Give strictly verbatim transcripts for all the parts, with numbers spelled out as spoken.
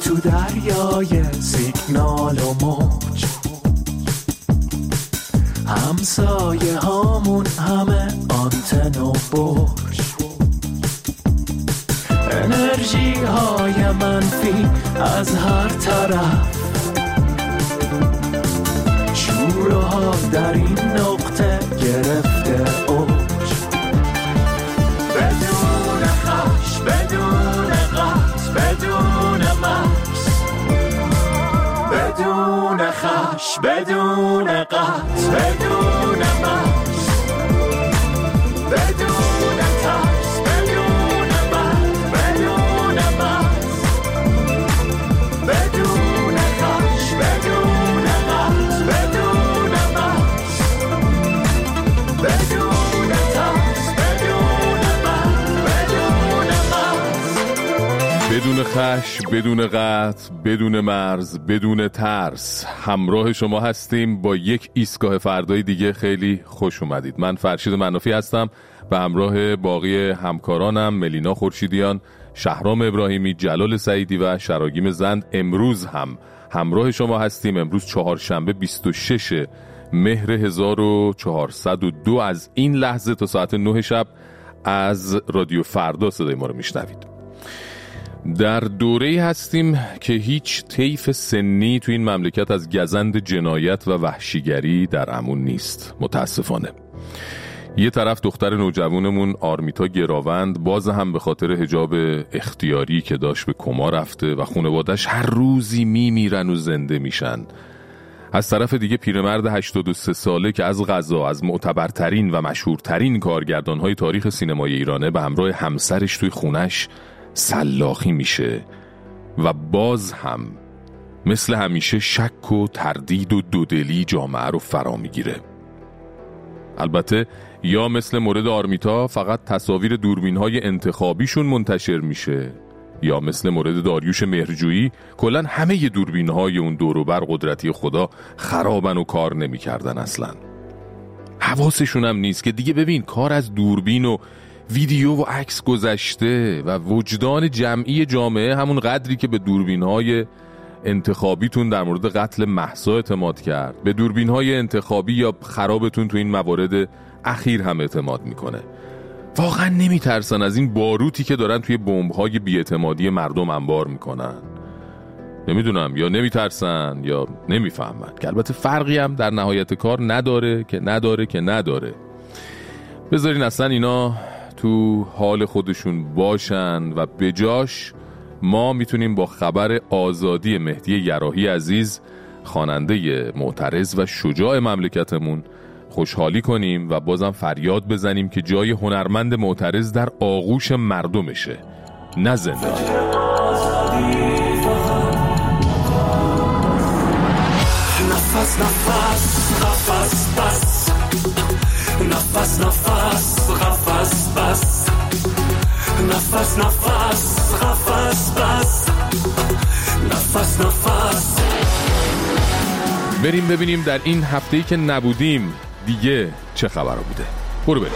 تو دریای سیگنال و موج، همسایه هامون همه آنتن و برج، انرژی های منفی از هر طرف، شور و حال در این نقطه گرفته اوج، بدون خش، بدون قط، بدون مکس، بدون خش، بدون قط، بدون مکس، بدون ترس، بدون مرگ، بدون مکس، بدون خش، بدون قط، بدون مکس، بدون ترس، بدون مرگ، بدون مکس. بدون خش، بدون قطع، بدون مرز، بدون ترس. همراه شما هستیم با یک ایستگاه فردای دیگه. خیلی خوش اومدید. من فرشید منافی هستم به همراه باقی همکارانم ملینا خورشیدیان، شهرام ابراهیمی، جلال سعیدی و شراگیم زند. امروز هم همراه شما هستیم. امروز چهارشنبه بیست و شش مهر هزار و چهارصد و دو. از این لحظه تا ساعت نه شب از رادیو فردا صدای ما رو میشنوید. در دوره‌ای هستیم که هیچ طیف سنی تو این مملکت از گزند جنایت و وحشیگری در امان نیست. متاسفانه یه طرف دختر نوجوانمون آرمیتا گراوند باز هم به خاطر حجاب اختیاری که داشت به کما رفته و خانواده‌اش هر روزی میمیرن و زنده میشن. از طرف دیگه پیرمرد هشتاد و سه ساله که از قضا از معتبرترین و مشهورترین کارگردان‌های تاریخ سینمای ایرانه به همراه همسرش توی خونش سلاخی میشه و باز هم مثل همیشه شک و تردید و دودلی جامعه رو فرا میگیره. البته یا مثل مورد آرمیتا فقط تصاویر دوربین‌های انتخابیشون منتشر میشه، یا مثل مورد داریوش مهرجویی کلن همه دوربین‌های اون دور و بر قدرتی خدا خرابن و کار نمی‌کردن اصلا. حواسشون هم نیست که دیگه ببین کار از دوربین و ویدیو و عکس گذشته و وجدان جمعی جامعه همون قدری که به دوربین‌های انتخابیتون در مورد قتل مهسا اعتماد کرد، به دوربین‌های انتخابی یا خرابتون تو این موارد اخیر هم اعتماد میکنه. واقعا نمیترسن از این باروتی که دارن توی بمب‌های بی‌اعتمادی مردم انبار میکنن؟ نمیدونم، یا نمیترسن یا نمیفهمن، که البته فرقی هم در نهایت کار نداره که نداره که نداره. بذارین اصلا اینا تو حال خودشون باشن و بجاش ما میتونیم با خبر آزادی مهدی یراحی عزیز، خواننده معترض و شجاع مملکتمون، خوشحالی کنیم و بازم فریاد بزنیم که جای هنرمند معترض در آغوش مردمشه، نه زندان. نفس نفس قفس بس، نفس نفس قفس بس، نفس نفس قفس بس، نفس نفس. بریم ببینیم در این هفته‌ای که نبودیم دیگه چه خبر بوده. برو بریم.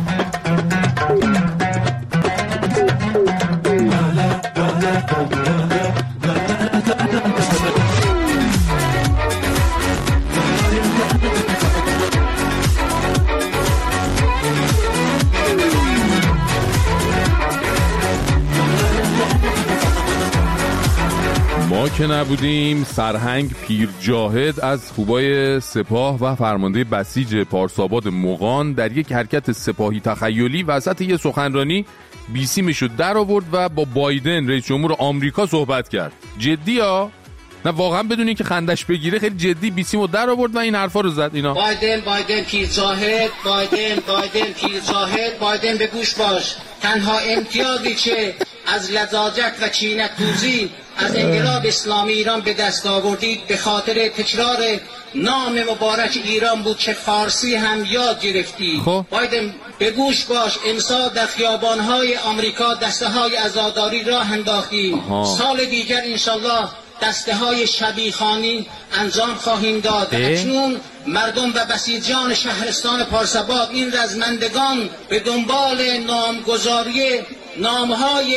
ما که نبودیم سرهنگ پیر جاهد از خوبای سپاه و فرمانده بسیج پارساباد مغان در یک حرکت سپاهی تخیلی وسط یه سخنرانی بیسیمشو در آورد و با بایدن رئیس جمهور آمریکا صحبت کرد. جدی ها؟ نه واقعا بدون اینکه خندش بگیره خیلی جدی بیسیمو در آورد و این حرفا رو زد. اینا بایدن بایدن پیر جاهد، بایدن بایدن پیر جاهد، بایدن به گوش باش. تنها امتیازی که از لجاجت و کینه‌توزی از انقلاب اسلامی ایران به دست آوردید به خاطر تکرار نام مبارک ایران بود که فارسی هم یاد گرفتی. خب بایدن به گوش باش. امسال در خیابان‌های آمریکا دسته های عزاداری راه انداختیم. سال دیگر انشالله دسته های شبیخانی انجام خواهیم داد. اکنون مردم و بسیجان شهرستان پارساباد این رزمندگان به دنبال نامگذاری نامهای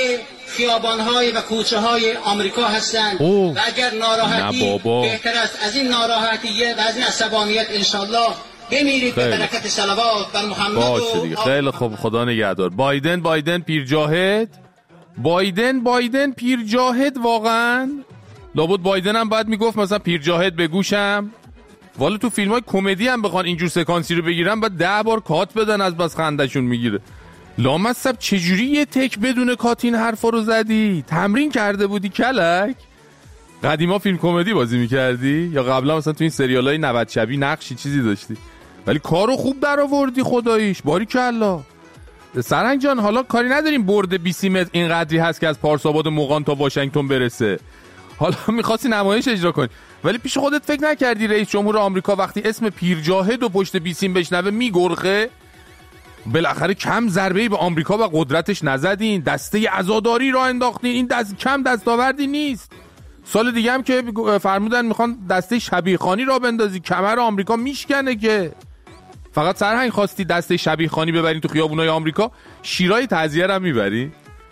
خیابان‌های و کوچه‌های آمریکا هستند و اگر ناراحتی بهتر است از این ناراحتیه و از این عصبانیت انشالله بمیرید به برکت صلوات بر محمد. باشه دیگه. خیلی خوب، خدا نگهدار. بایدن بایدن پیر جاهد بایدن بایدن پیر جاهد واقعا لابد بایدن هم باید میگفت مثلا پیر جاهد به گوشم. والا تو فیلم های کمدی هم بخوان اینجور سکانسی رو بگیرن بعد ده بار کات بدن از بس خندشون میگیره. لامصب چجوری یه تک بدون کات این حرفا رو زدی؟ تمرین کرده بودی کلک؟ قدیما فیلم کمدی بازی میکردی یا قبلا مثلا تو این سریالای نود شبی نقشی چیزی داشتی؟ ولی کارو خوب در آوردی خداییش، باریکلا. سرهنگ جان حالا کاری نداریم برد بیست متر این قدری هست که از پارساباد مغان تا واشنگتن برسه. حالا می‌خواستی نمایش اجرا کنی ولی پیش خودت فکر نکردی رئیس جمهور آمریکا وقتی اسم پیرجاهد و پشت بیسیم بشنوه میگرخه؟ بالاخره کم ضربه‌ای به آمریکا و قدرتش نزدین، دسته عزاداری را انداختین. این دست کم دستاوردی نیست. سال دیگه هم که فرمودن میخوان دسته شبیخانی را بندازی، کمر آمریکا میشکنه که. فقط سرهنگ خواستی دسته شبیخانی ببرین تو خیابونای آمریکا، شیرای تعزیه را میبری؟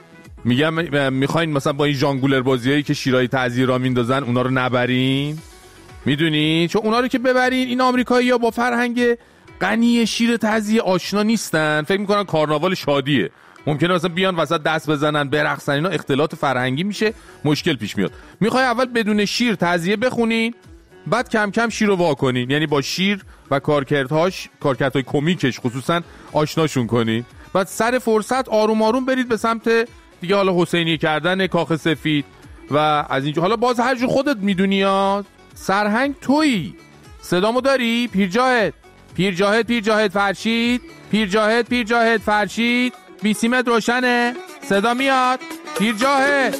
میگم میخواین مثلا با این ژانگولر بازیایی که شیرای تعزیه را میندازن اونا رو نبرین؟ میدونی چون اونا رو که ببرین این آمریکایی‌ها با فرهنگ غنی شیر تعزیه آشنا نیستن، فکر میکنن کارناوال شادیه. ممکنه مثلا بیان وسط دست بزنن برقصن، اینا اختلاط فرهنگی میشه، مشکل پیش میاد. میخوای اول بدون شیر تعزیه بخونین بعد کم کم شیر رو وا کنین، یعنی با شیر و کارکردهاش کارکردهای کمیکش خصوصا آشناشون کنین، بعد سر فرصت آروم آروم برید به سمت دیگه حالا حسینی کردن کاخ سفید و از اینجا. حالا باز هر جو خودت میدونی ها. سرهنگ تویی، صدامو داری؟ پیرجاهد پیرجاهد پیرجاهد فرشید پیرجاهد پیرجاهد فرشید بیسیمت روشنه؟ صدا میاد؟ پیرجاهد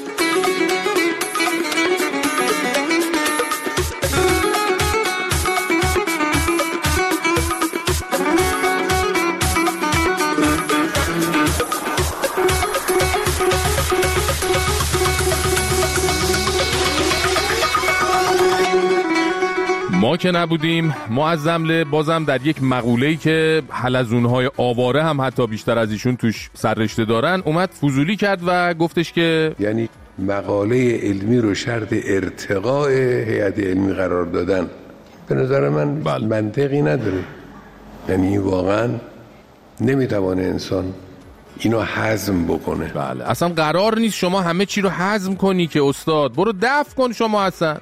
ما که نبودیم معظم بازم در یک مقوله‌ای که حلزونهای آواره هم حتی بیشتر از ایشون توش سررشته دارن اومد فضولی کرد و گفتش که یعنی مقاله علمی رو شرط ارتقاء هیئت علمی قرار دادن به نظر من بله. منطقی نداره. یعنی واقعا نمیتوانه انسان اینو هضم بکنه. بله اصلا قرار نیست شما همه چی رو هضم کنی که استاد. برو دفع کن شما اصلا.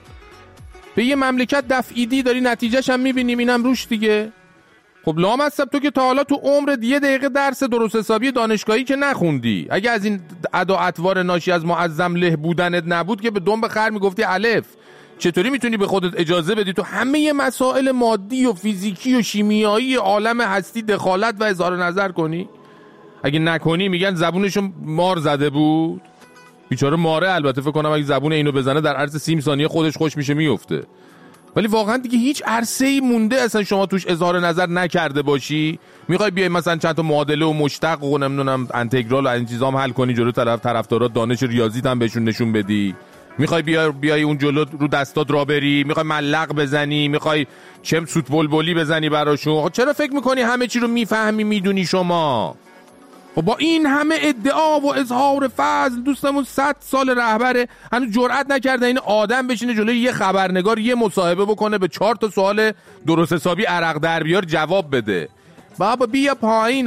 به یه مملکت دفعیدی داری نتیجهش هم میبینیم اینم روش دیگه. خب لامصب تو که تا حالا تو عمر یه دقیقه درس درست حسابی دانشگاهی که نخوندی، اگه از این ادا اطوار ناشی از معظم له بودنت نبود که به دنب خر میگفتی الف، چطوری میتونی به خودت اجازه بدی تو همه مسائل مادی و فیزیکی و شیمیایی عالم هستی دخالت و اظهار نظر کنی؟ اگه نکنی میگن زبونشو مار زده بود. بیچاره ماره البته فکر کنم اگه زبون اینو بزنه در عرض سی ثانیه خودش خوش میشه میفته. ولی واقعا دیگه هیچ عرصه‌ای مونده اصلا شما توش اظهار نظر نکرده باشی؟ میخوای بیای مثلا چند تا معادله و مشتق و نمیدونم انتگرال و این چیزا هم حل کنی جلو طرف طرفدارا دانش ریاضیت هم بهشون نشون بدی؟ میخوای بیای بیای اون جلو رو دستات را بری؟ میخوای ملق بزنی؟ میخوای چم سوت بلبلی بزنی براشون؟ چرا فکر میکنی همه چی رو میفهمی میدونی شما؟ و با این همه ادعا و اظهار فضل دوستمون صد سال رهبره هنوز جرئت نکرده این آدم بشینه جلوی یه خبرنگار یه مصاحبه بکنه به چهار تا سوال درست حسابی عرق در بیار جواب بده. بابا بیا پایین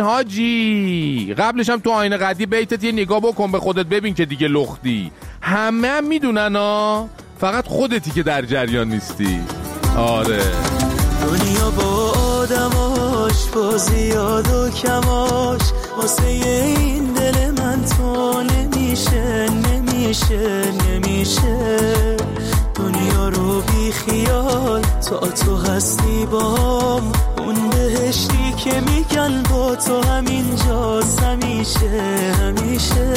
حاجی. قبلش هم تو آینه قدی بیتت یه نگاه بکن به خودت ببین که دیگه لختی. همه هم میدونن ها، فقط خودتی که در جریان نیستی. آره دنیا با آدماش با زیاد و کماش واسه این دل من تو نمیشه نمیشه نمیشه. دنیا رو بی خیال تا تو هستی بام، اون بهشتی که میگن با تو همینجاست همیشه همیشه.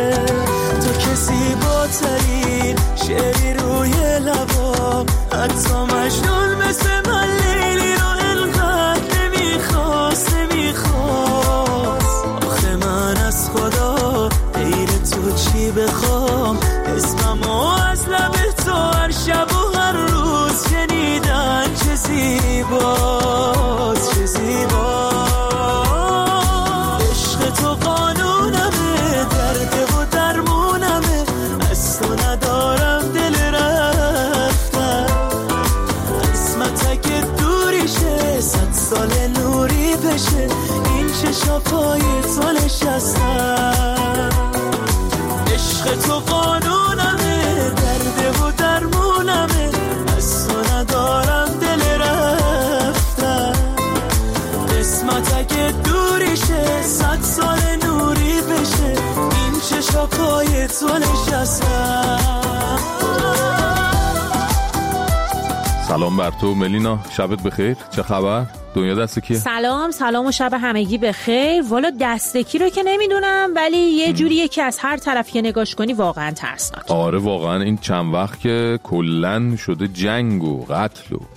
تو کسی با ترین شعری روی لبام، حتی مجنون مثل من لیلی رو انقدر نمیخواست نمیخواست. آخه من از خدا غیر تو چی بخوام، اسممو از لب تو هر شب و هر روز شنیدن چه زیباست چه زیباست. عشق تو قانونمه، درد و درمونمه، چاپای تو نشستم. عشق تو قانونمه، درده و درمونمه، از تو ندارم دل رفتن. قسمت اگه دوریشه صد سال نوری بشه، این چشا پای تو نشستم. سلام بر تو ملینا، شبت بخیر. چه خبر؟ دنیا دست کیه؟ سلام سلام و شب همگی بخیر. والا دست کی رو که نمیدونم، ولی یه جوریه که از هر طرف که نگاش کنی واقعا ترسناک. آره واقعا این چند وقت که کلن شده جنگ و قتل و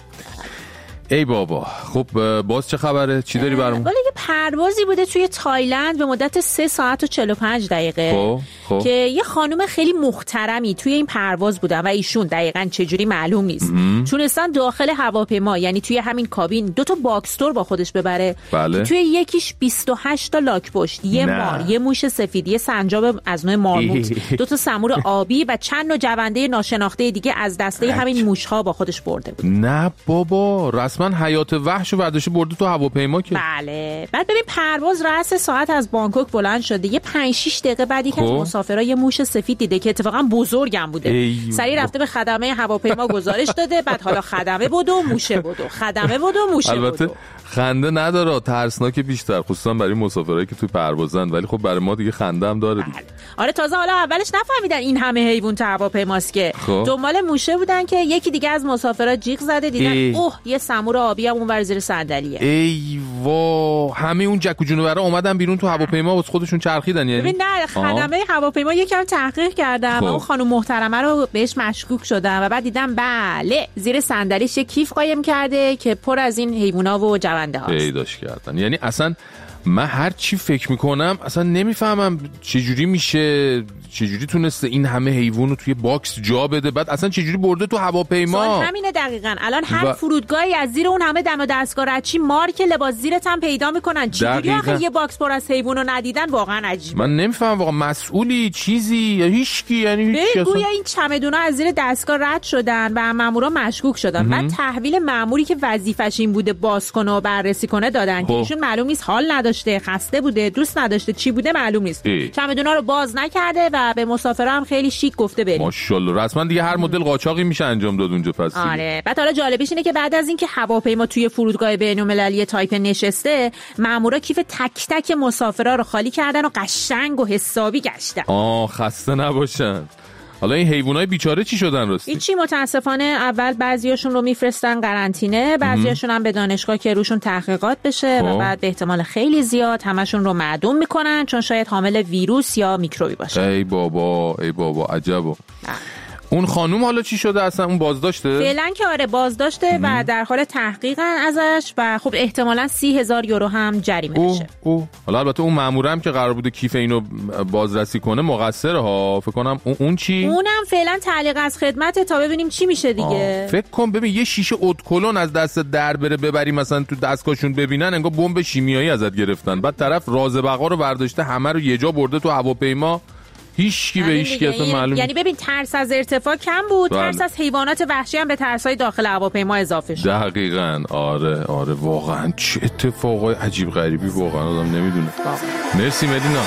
ای بابا. خب باز چه خبره؟ چی داری برامون؟ والا یه پروازی بوده توی تایلند به مدت سه ساعت و چهل و پنج دقیقه خب خب. که یه خانم خیلی محترمی توی این پرواز بودن و ایشون دقیقاً چجوری معلوم نیست تونستن داخل هواپیما، یعنی توی همین کابین، دو تا باکستور با خودش ببره. بله. توی یکیش بیست و هشت تا لاک پشت، یه نه. مار، یه موش سفید، یه سنجاب از نوع مارموت، دو تا سمور آبی و چند نوع جونده ناشناخته دیگه از دسته همین موش‌ها با خودش برده بود. نه بابا، رسما حیات وحش و برداشته برده تو هواپیما که. بله. بعد ببین پرواز رأس ساعت از بانکوک بلند شده، یه پنج شش دقیقه بعدی که مسافرها یه موش سفید دیده که اتفاقا بزرگم بوده، سریع رفته به خدمه هواپیما گزارش داده. بعد حالا خدمه بود و موشه بود و خدمه بود و موشه بود. البته خنده نداره، ترسناک بیشتر، خصوصا برای مسافرایی که توی پروازن، ولی خب برای ما دیگه خنده هم داره دیگه. آره تازه حالا اولش نفهمیدن این همه حیوان تو هواپیماست که خب. دنبال موشه بودن که یکی دیگه از مسافرا جیغ زده، دیدن ای. اوه یه سمور آبی هم اونور زیر صندلیه. ای وا، همه اون جک و جونورا اومدن بیرون تو هواپیما واسه خودشون چرخیدن. یعنی ببین نه، خدمه هواپیما یکم تحقیق کردن خب. و اون خانم محترمه رو بهش مشکوک شدن و بعد دیدن بله زیر صندلیش یه کیف قایم کرده که پر از این حیونا و جونده هاست. پیداش کردن. یعنی اصلا من هر چی فکر میکنم اصلا نمیفهمم چجوری میشه، چجوری تونسته این همه حیوان رو توی باکس جا بده، بعد اصلا چجوری برده تو هواپیما. سوال همینه دقیقاً. الان هر و... فرودگاهی از زیر اون همه دم و دستگاه رچی مارک لباس زیرت هم پیدا میکنن، چجوری آخه یه باکس پر از حیوان رو ندیدن؟ واقعا عجیبه. من نمیفهمم واقعا مسئولی چیزی یا هیچکی، یعنی هیچ چیزی. گویا این چمدونا از زیر دستگاه رد شدن و مامورا مشکوک شدن. بعد تحویل ماموری که وظیفش این بوده باز کنه و بررسی کنه دادن که ایشون معلوم نیست حال نداشته، خسته بوده، دوست نداشته، چی بوده معلوم نیست. چمدونا رو باز نکرده و به مسافرا هم خیلی شیک گفته بریم. ماشاءالله رسما دیگه هر مدل قاچاقی میشه انجام داد اونجا پس. آره. بعد حالا جالبش اینه که بعد از اینکه هواپیما توی فرودگاه بین‌المللی تایپه نشسته، مامورا کیف تک تک مسافرا رو خالی کردن و قشنگ و حسابی گشتن. آه خسته نباشن. حالا این حیوانای بیچاره چی شدن راستی؟ هیچی، متاسفانه اول بعضیاشون رو میفرستن قرنطینه، بعضیاشون هم به دانشگاه که روشون تحقیقات بشه خب. و بعد به احتمال خیلی زیاد همشون رو معدوم میکنن چون شاید حامل ویروس یا میکروبی باشه. ای بابا ای بابا عجبا. اون خانوم حالا چی شده اصلا؟ اون بازداشته؟ فعلا که آره بازداشته و در حال تحقیقن ازش و خب احتمالاً سی هزار یورو هم جریمه بشه. او حالا البته اون مامورم که قرار بوده کیف اینو بازرسی کنه مقصره ها، فکر کنم. اون چی؟ اونم فعلا تعلیق از خدمته تا ببینیم چی میشه دیگه. فکر کن ببین یه شیشه ادکلون از دست در بره ببری مثلا تو دستگاهشون ببینن انگار بمب شیمیایی ازت گرفتن، بعد طرف راز بقا رو برداشته همه رو یه جا برده تو هواپیما، هیچ کی به هیچ کی اصلا معلوم. یعنی ببین ترس از ارتفاع کم بود، بله. ترس از حیوانات وحشی هم به ترس‌های داخل هواپیما اضافه شد. دقیقاً. آره آره واقعا چه اتفاقای عجیب غریبی واقعا آدم نمیدونه. مرسی مدینا.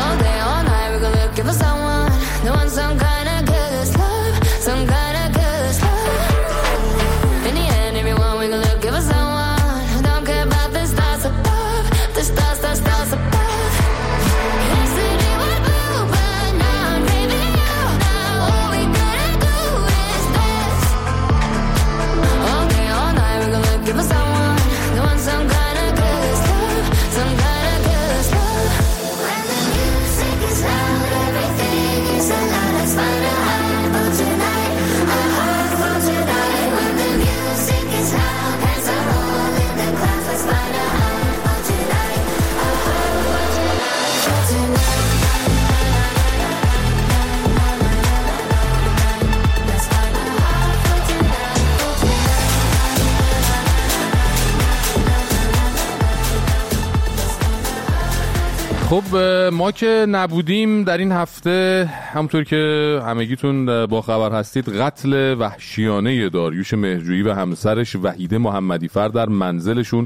خب ما که نبودیم در این هفته، همونطور که همگیتون با خبر هستید، قتل وحشیانه داریوش مهرجویی و همسرش وحیده محمدیفر در منزلشون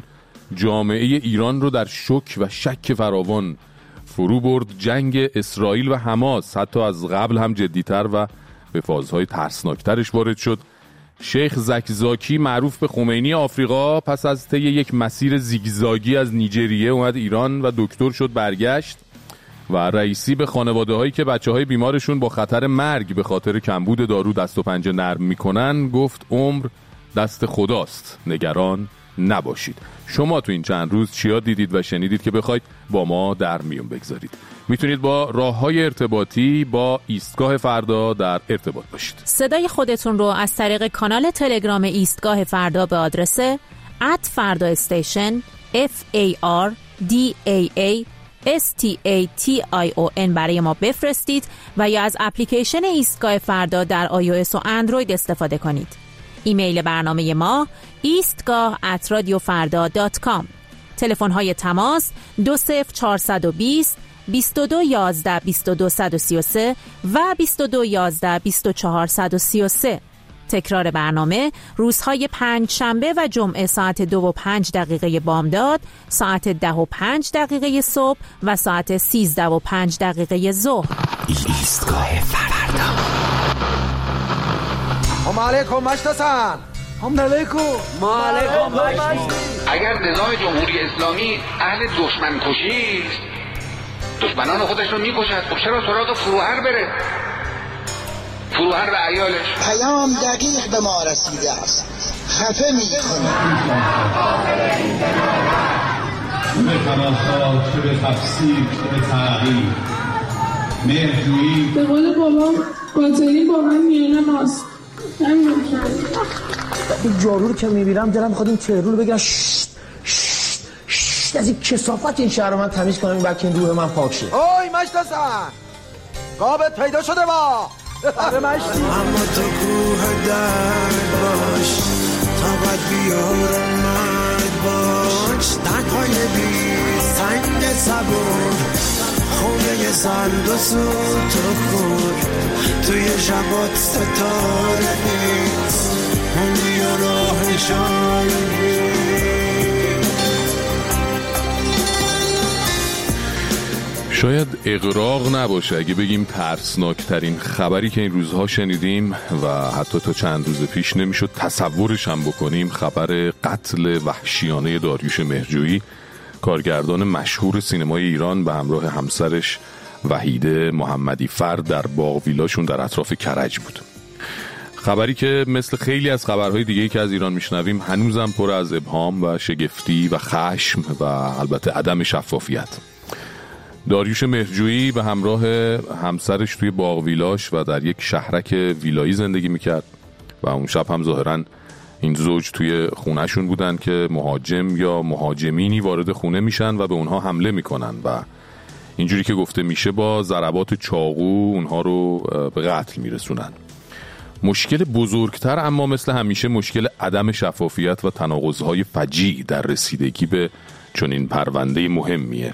جامعه ایران رو در شوک و شک فراوان فرو برد. جنگ اسرائیل و حماس حتی از قبل هم جدیتر و به فازهای ترسناکترش وارد شد. شیخ زکزاکی معروف به خمینی آفریقا پس از طی یک مسیر زیگزاگی از نیجریه اومد ایران و دکتر شد، برگشت و رئیسی به خانواده هایی که بچه های بیمارشون با خطر مرگ به خاطر کمبود دارو دست و پنجه نرم میکنن گفت عمر دست خداست، نگران نباشید. شما تو این چند روز چیا دیدید و شنیدید که بخواید با ما در میون بگذارید؟ میتونید با راه‌های ارتباطی با ایستگاه فردا در ارتباط باشید. صدای خودتون رو از طریق کانال تلگرام ایستگاه فردا به آدرس ات فردا استیشن اف ای آر دی ای ای اس تی ای تی آی او ان برای ما بفرستید و یا از اپلیکیشن ایستگاه فردا در آی او اس و اندروید استفاده کنید. ایمیل برنامه ما ایستگاه ات رادیو فردا دات کام. تلفن های تماس دو صفر چهارصد و بیست بیست و دو یازده بیست و دو صد و سی و سه و بیست و دو یازده بیست و چهار صد و سی و سه. تکرار برنامه روزهای پنج شنبه و جمعه ساعت دو و پنج دقیقه بامداد، ساعت ده و پنج دقیقه صبح و ساعت سیزده و پنج دقیقه ظهر. ایستگاه فردا. هم علیکم مشتسن. هم علیکم. ما علیکم مشتی. اگر نظام جمهوری اسلامی اهل دشمن کشی است، دشمنان خودش رو میکشد، خب چرا سراغ فروهر بره؟ فروهر و عیالش. پیام دقیق به ما رسیده است، خفه میکنه. به تماشا، چه به تفسیر، چه به تغییر، مهرجویی. به قول بابام قاتلی با من میانه ماست. این جارو رو که میبیرم دلم میخواد این ترور رو بگم ششت ششت ششت از این کثافت این شهر رو من تمیز کنم، این بلکه این روح من پاک شه. اوی مشتسن، قابت پیدا شده با آره مشتی. اما تو کوه درد باش، طاقت بیار مرد باش، دنهای بی سنگ صبور، خونه سرد و سوت و خور، توی شبات ستاره نیست، اون بیا راه شایدی. شاید اغراق نباشه اگه بگیم ترسناکترین خبری که این روزها شنیدیم و حتی تا چند روز پیش نمیشد تصورش هم بکنیم، خبر قتل وحشیانه داریوش مهرجویی، کارگردان مشهور سینمای ایران، به همراه همسرش وحیده محمدی فرد در باغ ویلاشون در اطراف کرج بود. خبری که مثل خیلی از خبرهای دیگه‌ای که از ایران میشنویم هنوزم پر از ابهام و شگفتی و خشم و البته عدم شفافیت. داریوش مهرجویی به همراه همسرش توی باغ ویلاش و در یک شهرک ویلایی زندگی میکرد و اون شب هم ظاهراً این زوج توی خونهشون بودن که مهاجم یا مهاجمینی وارد خونه میشن و به اونها حمله میکنن و اینجوری که گفته میشه با ضربات چاقو اونها رو به قتل میرسونن. مشکل بزرگتر اما مثل همیشه مشکل عدم شفافیت و تناقض‌های فجیع در رسیدگی به چنین پرونده مهمیه.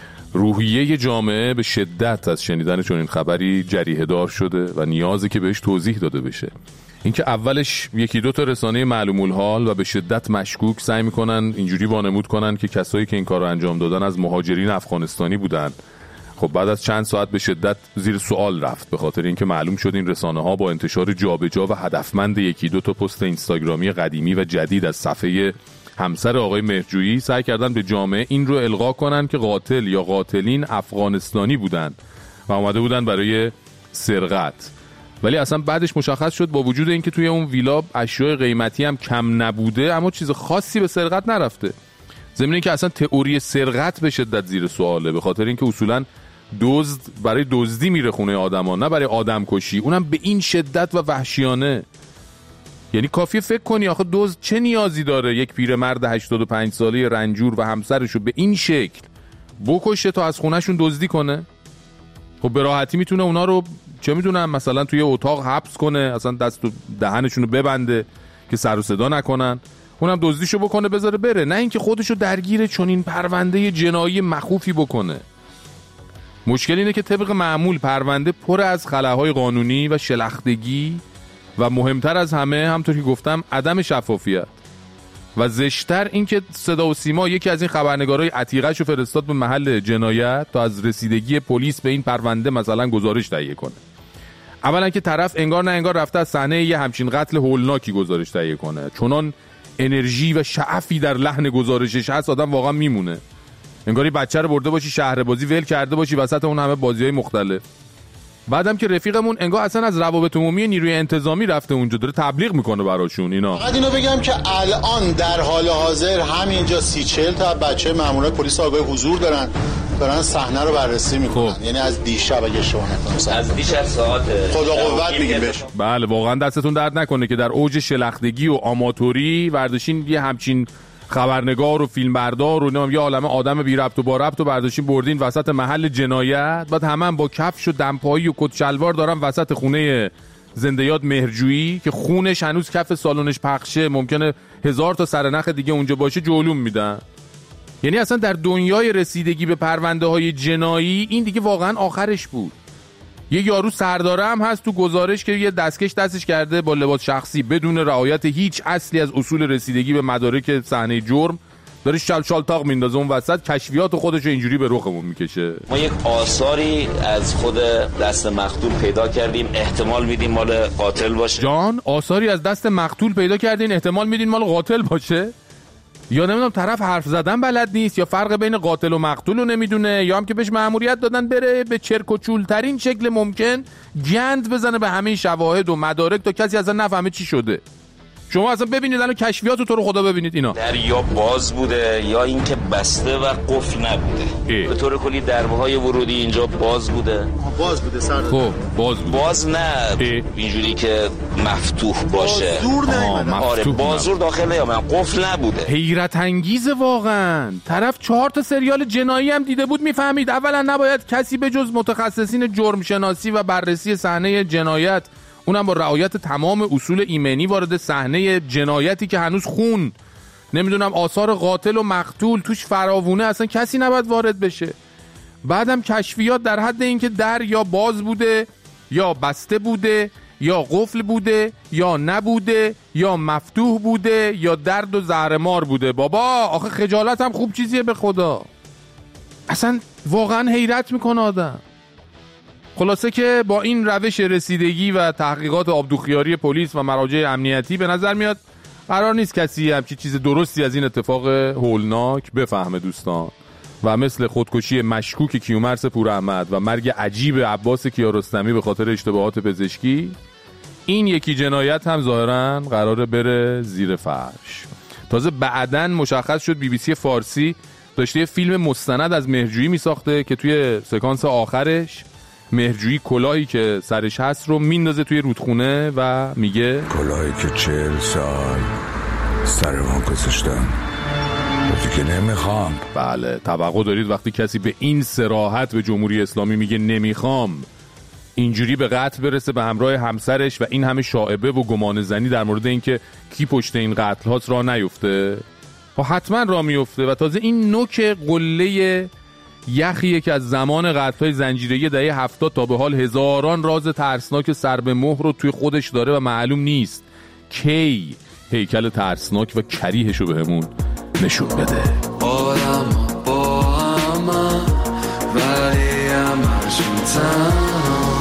روحیه جامعه به شدت از شنیدن چنین خبری جریحه دار شده و نیازه که بهش توضیح داده بشه. اینکه اولش یکی دو تا رسانه معلوم الحال و به شدت مشکوک سعی میکنن اینجوری وانمود کنن که کسایی که این کار رو انجام دادن از مهاجرین افغانستانی بودن، خب بعد از چند ساعت به شدت زیر سوال رفت، به خاطر اینکه معلوم شد این رسانه ها با انتشار جابجا و هدفمند یکی دو تا پست اینستاگرامی قدیمی و جدید از صفحه همسر آقای مهرجویی سعی کردن به جامعه این رو القا کنن که قاتل یا قاتلین افغانستانی بودن و اومده بودن برای سرقت. ولی اصلا بعدش مشخص شد با وجود اینکه توی اون ویلا اشیاء قیمتی هم کم نبوده اما چیز خاصی به سرقت نرفته. ضمن اینکه اصلا تئوری سرقت به شدت زیر سواله، به خاطر اینکه اصولاً دزد برای دزدی میره خونه آدما، نه برای آدم کشی، اونم به این شدت و وحشیانه. یعنی کافیه فکر کنی آخه دزد چه نیازی داره یک پیرمرد هشتاد و پنج ساله رنجور و همسرشو به این شکل بکشه تا از خونهشون دزدی کنه؟ خب به راحتی میتونه اونا رو چه میدونم مثلا توی اتاق حبس کنه، اصلا دست و دهنشون رو ببنده که سر و صدا نکنن، اونم دزدیشو بکنه بذاره بره، نه اینکه خودشو درگیر چنین پرونده جنایی مخوفی بکنه. مشکل اینه که طبق معمول پرونده پر از خلاهای قانونی و شلختگی و مهمتر از همه همونطور که گفتم عدم شفافیت. و زشتر این که صدا و سیما یکی از این خبرنگارای عتیقه‌شو فرستاد به محل جنایت تا از رسیدگی پلیس به این پرونده مثلا گزارش تهیه کنه. اولا که طرف انگار نه انگار رفته از صحنه یه همچین قتل هولناکی گزارش تهیه کنه، چونان انرژی و شعفی در لحن گزارشش هست آدم واقعا میمونه. انگاری بچه رو برده باشی شهر بازی ول کرده باشی وسط اون همه بازی‌های مختلف. بعدم که رفیقمون انگار اصلا از روابط عمومی نیروی انتظامی رفته اونجا داره تبلیغ میکنه براشون اینا. فقط اینو بگم که الان در حال حاضر همینجا سی چهل تا بچه مامورای پلیس آگاهی حضور دارن دارن صحنه رو بررسی میکنن. خب. یعنی از دیشب اگه شما نکنه از دیشب ساعت خدا قوت میگیم بهش. بله واقعا دستتون درد نکنه که در اوج شلختگی و آماتوری ورداشین یه همچین خبرنگار و فیلمبردار و نمیدونم یه عالمه آدم بی ربط و با ربط و برداشتین بردین وسط محل جنایت، بعد همه هم با کفش و دمپایی و کت شلوار دارن وسط خونه زنده یاد مهرجویی که خونش هنوز کف سالنش پخشه، ممکنه هزار تا سرنخ دیگه اونجا باشه، جلوم میدن. یعنی اصلا در دنیای رسیدگی به پرونده های جنایی این دیگه واقعا آخرش بود. یه یارو سرداره هم هست تو گزارش که یه دستکش دستش کرده با لباس شخصی بدون رعایت هیچ اصلی از اصول رسیدگی به مدارک صحنه جرم، داره شال شالتاق میندازه اون وسط، کشفیات خودش رو اینجوری به رخمون میکشه. ما یک آثاری از خود دست مقتول پیدا کردیم، احتمال میدیم مال قاتل باشه. جان آثاری از دست مقتول پیدا کردین احتمال میدین مال قاتل باشه؟ یا نمیدونم طرف حرف زدن بلد نیست، یا فرق بین قاتل و مقتول رو نمیدونه، یا هم که بهش مأموریت دادن بره به چرک و چولترین شکل ممکن گند بزنه به همه شواهد و مدارک تا کسی اصلا نفهمه چی شده. شما اصلا ببینید الان کشفیات تو رو خدا ببینید اینا در یا باز بوده یا اینکه بسته و قفل نبوده. اه. به طور کلی دربه‌های ورودی اینجا باز بوده. باز بوده سر خب باز بوده. باز نه اه. اینجوری که مفتوح باشه. بازور نمیدونم. آره بازور داخل یا قفل نبوده. حیرت انگیزه واقعا. طرف چهار تا سریال جنایی هم دیده بود میفهمید اولا نباید کسی به جز متخصصین جرم شناسی و بررسی صحنه جنایت، اونم با رعایت تمام اصول ایمنی، وارد صحنه جنایتی که هنوز خون نمیدونم آثار قاتل و مقتول توش فراوونه اصلا کسی نباید وارد بشه. بعدم کشفیات در حد اینکه در یا باز بوده یا بسته بوده یا قفل بوده یا نبوده یا مفتوح بوده یا درد و زهرمار بوده. بابا آخه خجالت هم خوب چیزیه به خدا. اصلا واقعا حیرت میکنه آدم. خلاصه که با این روش رسیدگی و تحقیقات آبدوخیاری پلیس و مراجع امنیتی به نظر میاد قرار نیست کسی همچین چیز درستی از این اتفاق هولناک بفهمه دوستان. و مثل خودکشی مشکوک کیومرث پوراحمد و مرگ عجیب عباس کیارستمی به خاطر اشتباهات پزشکی، این یکی جنایت هم ظاهراً قراره بره زیر فرش. تازه بعداً مشخص شد بی بی سی فارسی داشته یه فیلم مستند از مهرجویی میساخته که توی سکانس آخرش مهرجویی کلاهی که سرش هست رو میندازه توی رودخونه و میگه کلاهی که چهل سال سر ما گذاشتم گفتی که نمیخوام. بله توقع دارید وقتی کسی به این صراحت به جمهوری اسلامی میگه نمیخوام اینجوری به قتل برسه به همراه همسرش و این همه شائبه و گمان زنی در مورد اینکه کی پشت این قتل هاست را نیفته؟ ها حتما را میفته. و تازه این نوک قله یخیه که از زمان قتل‌های زنجیره‌ای دهه هفتاد تا به حال هزاران راز ترسناک سر به مهر رو توی خودش داره و معلوم نیست کی هیکل ترسناک و کریهشو بهمون نشون بده. آدم با همه ولی همشون تنها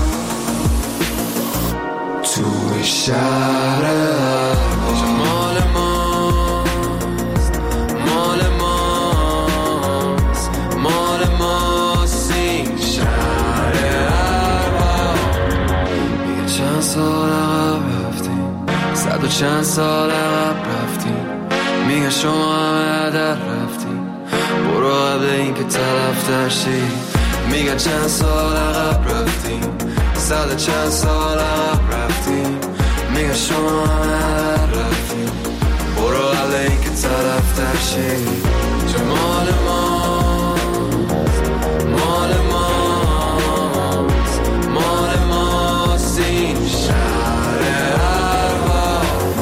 توی شهر مال ماست مال ماست مال ماست این شهر اربا. میگه چند سال عقب رفتیم صد و چند سال عقب رفتیم میگه شما همه در رفتیم برو قبل این که طرف درشی. میگه چند سال عقب رفتیم صد چند سال عقب رفتیم میگه شما همه در رفتیم برو قبل این که طرف درشی. چه مال ماست مال ماست مال ماست این شهر اربا.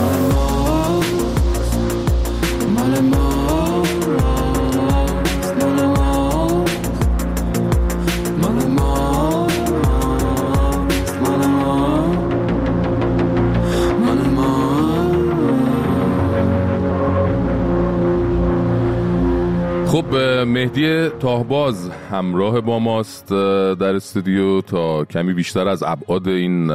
مال ماست مال ماست مال ماست مال ماست مال ماست. مهدی تاهباز همراه با ماست در استودیو تا کمی بیشتر از ابعاد این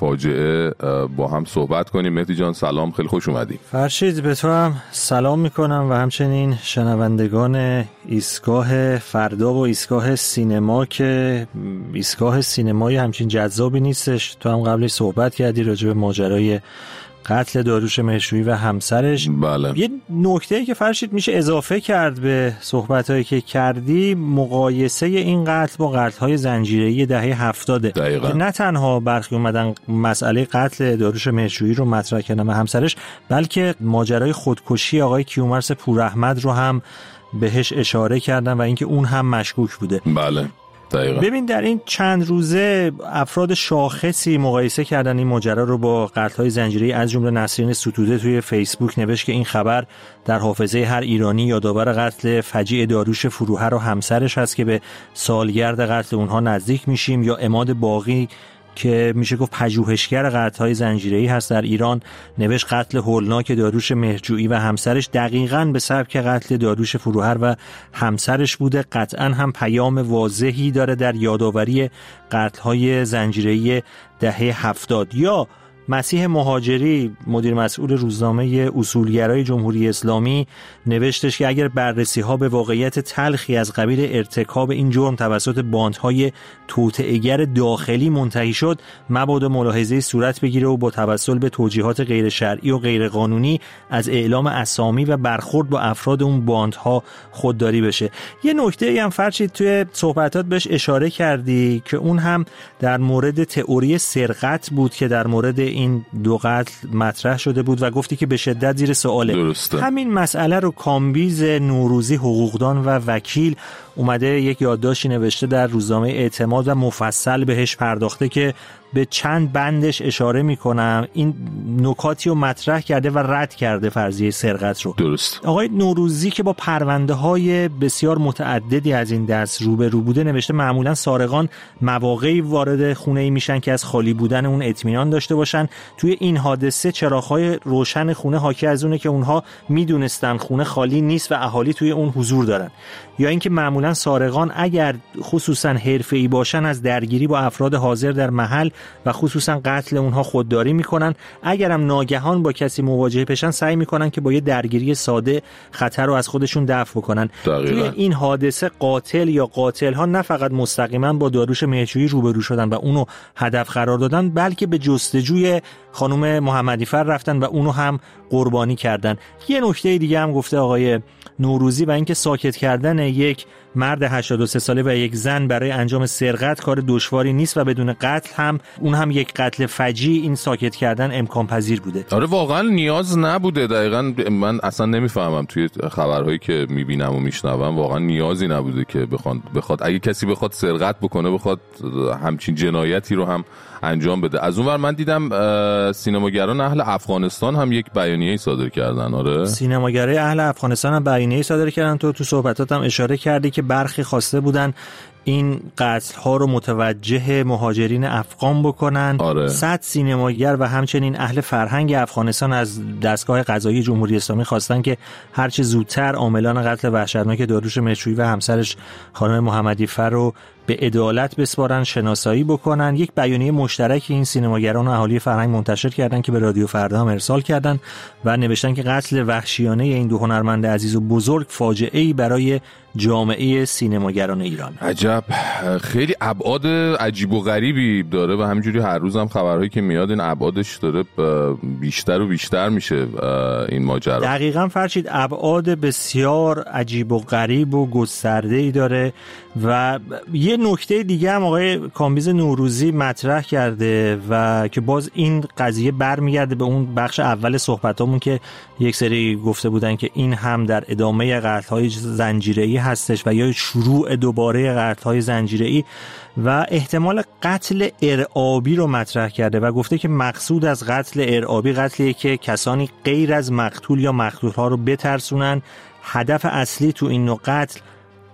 فاجعه با هم صحبت کنیم. مهدی جان سلام، خیلی خوش اومدی. فرشید به تو هم سلام میکنم و همچنین شنوندگان ایستگاه فردا و ایستگاه سینما که ایستگاه سینمایی همچین جذابی نیستش. تو هم قبلش صحبت کردی راجع به ماجرای قتل داریوش مهرجویی و همسرش. بله. یه نکته‌ای که فرشید میشه اضافه کرد به صحبت‌هایی که کردی، مقایسه این قتل با قتل‌های زنجیره‌ای دهه هفتاد دقیقاً. که نه تنها برخی اومدن مسئله قتل داریوش مهرجویی رو مطرح کردن و همسرش، بلکه ماجرای خودکشی آقای کیومرث پوراحمد رو هم بهش اشاره کردن و اینکه اون هم مشکوک بوده. بله. دقیقا. ببین در این چند روزه افراد شاخصی مقایسه کردن این ماجرا رو با قتل‌های زنجیره‌ای، از جمله نسرین ستوده توی فیسبوک نوشت که این خبر در حافظه هر ایرانی یادآور قتل فجیع داریوش فروهر و همسرش هست که به سالگرد قتل اونها نزدیک میشیم. یا عماد باقی که میشه گفت پژوهشگر قتل‌های زنجیره‌ای هست در ایران نوشت قتل هولناک داریوش مهرجویی و همسرش دقیقاً به سبک قتل داریوش فروهر و همسرش بوده. قطعاً هم پیام واضحی داره در یادآوری قتل‌های زنجیره‌ای دهه هفتاد. یا مسیح مهاجری مدیر مسئول روزنامه اصولگرای جمهوری اسلامی نوشتش که اگر بررسی‌ها به واقعیت تلخی از قبیل ارتکاب این جرم توسط باندهای توطئه‌گر داخلی منتهی شد، مبادا ملاحظه‌ای صورت بگیره و با توسل به توجیهات غیر شرعی و غیر قانونی از اعلام اسامی و برخورد با افراد اون باندها خودداری بشه. یه نکته‌ای هم فرشید توی صحبتات بهش اشاره کردی که اون هم در مورد تئوری سرقت بود که در مورد این دو قتل مطرح شده بود و گفتی که به شدت زیر سواله. درسته. همین مسئله رو کامبیز نوروزی حقوقدان و وکیل اومده یک یادداشتی نوشته در روزنامه اعتماد و مفصل بهش پرداخته که به چند بندش اشاره میکنم. این نکاتی رو مطرح کرده و رد کرده فرضیه سرقت رو. درست. آقای نوروزی که با پرونده های بسیار متعددی از این دست روبرو بوده نوشته معمولا سارقان مواقعی وارد خونه ای میشن که از خالی بودن اون اطمینان داشته باشن. توی این حادثه چراغ‌های روشن خونه حاکی از اونه که اونها میدونستن خونه خالی نیست و اهالی توی اون حضور دارن. یا اینکه معمولا سارقان اگر خصوصا حرفه‌ای باشن از درگیری با افراد حاضر در محل و خصوصا قتل اونها خودداری میکنن. اگرم ناگهان با کسی مواجه بشن سعی میکنن که با یه درگیری ساده خطر رو از خودشون دفع بکنن. دقیقا. توی این حادثه قاتل یا قاتل ها نه فقط مستقیما با داریوش مهرجویی روبرو شدن و اونو هدف قرار دادن، بلکه به جستجوی خانم محمدیفر رفتن و اونو هم قربانی کردن. یه نکته دیگه هم گفته آقای نوروزی و اینکه ساکت کردن یک مرد هشتاد و سه ساله و یک زن برای انجام سرقت کار دشواری نیست و بدون قتل هم اون هم یک قتل فجیع این ساکت کردن امکان پذیر بوده. آره واقعا نیاز نبوده. دقیقاً من اصلا نمیفهمم توی خبرهایی که میبینم و میشنوم واقعا نیازی نبوده که بخواد بخواد اگه کسی بخواد سرقت بکنه بخواد همچین جنایتی رو هم انجام بده. از اونور من دیدم سینماگران اهل افغانستان هم یک بیانیه‌ای صادر کردن. آره سینماگرای اهل افغانستان هم بیانیه‌ای صادر کردن. تو تو صحبتات هم اشاره کردی که برخی خواسته بودن این قتل ها رو متوجه مهاجرین افغان بکنن. آره. صد سینماگر و همچنین اهل فرهنگ افغانستان از دستگاه قضایی جمهوری اسلامی خواستن که هرچه زودتر عاملان قتل وحشتناک داریوش مهرجویی و همسرش خانم محمدیفر رو به عدالت بسپارن، شناسایی بکنن. یک بیانیه مشترک این سینماگران و اهالی فرهنگ منتشر کردن که به رادیو فردا هم ارسال کردن و نوشتن که قتل وحشیانه این دو هنرمند عزیز و بزرگ فاجعه‌ای برای جامعه سینماگران ایران. عجب، خیلی ابعاد عجیب و غریبی داره و همینجوری هر روز هم خبرهایی که میاد این ابعادش داره بیشتر و بیشتر میشه این ماجرا. دقیقاً فرشید ابعاد بسیار عجیب و غریب و گسترده‌ای داره. و یه نکته دیگه هم آقای کامبیز نوروزی مطرح کرده و که باز این قضیه برمیگرده به اون بخش اول صحبتامون که یک سری گفته بودن که این هم در ادامه قتل‌های زنجیره‌ای هستش و یا شروع دوباره قتل‌های زنجیره‌ای و احتمال قتل ارعابی رو مطرح کرده و گفته که مقصود از قتل ارعابی قتلیه که کسانی غیر از مقتول یا مقتول‌ها رو بترسونن. هدف اصلی تو این نوع قتل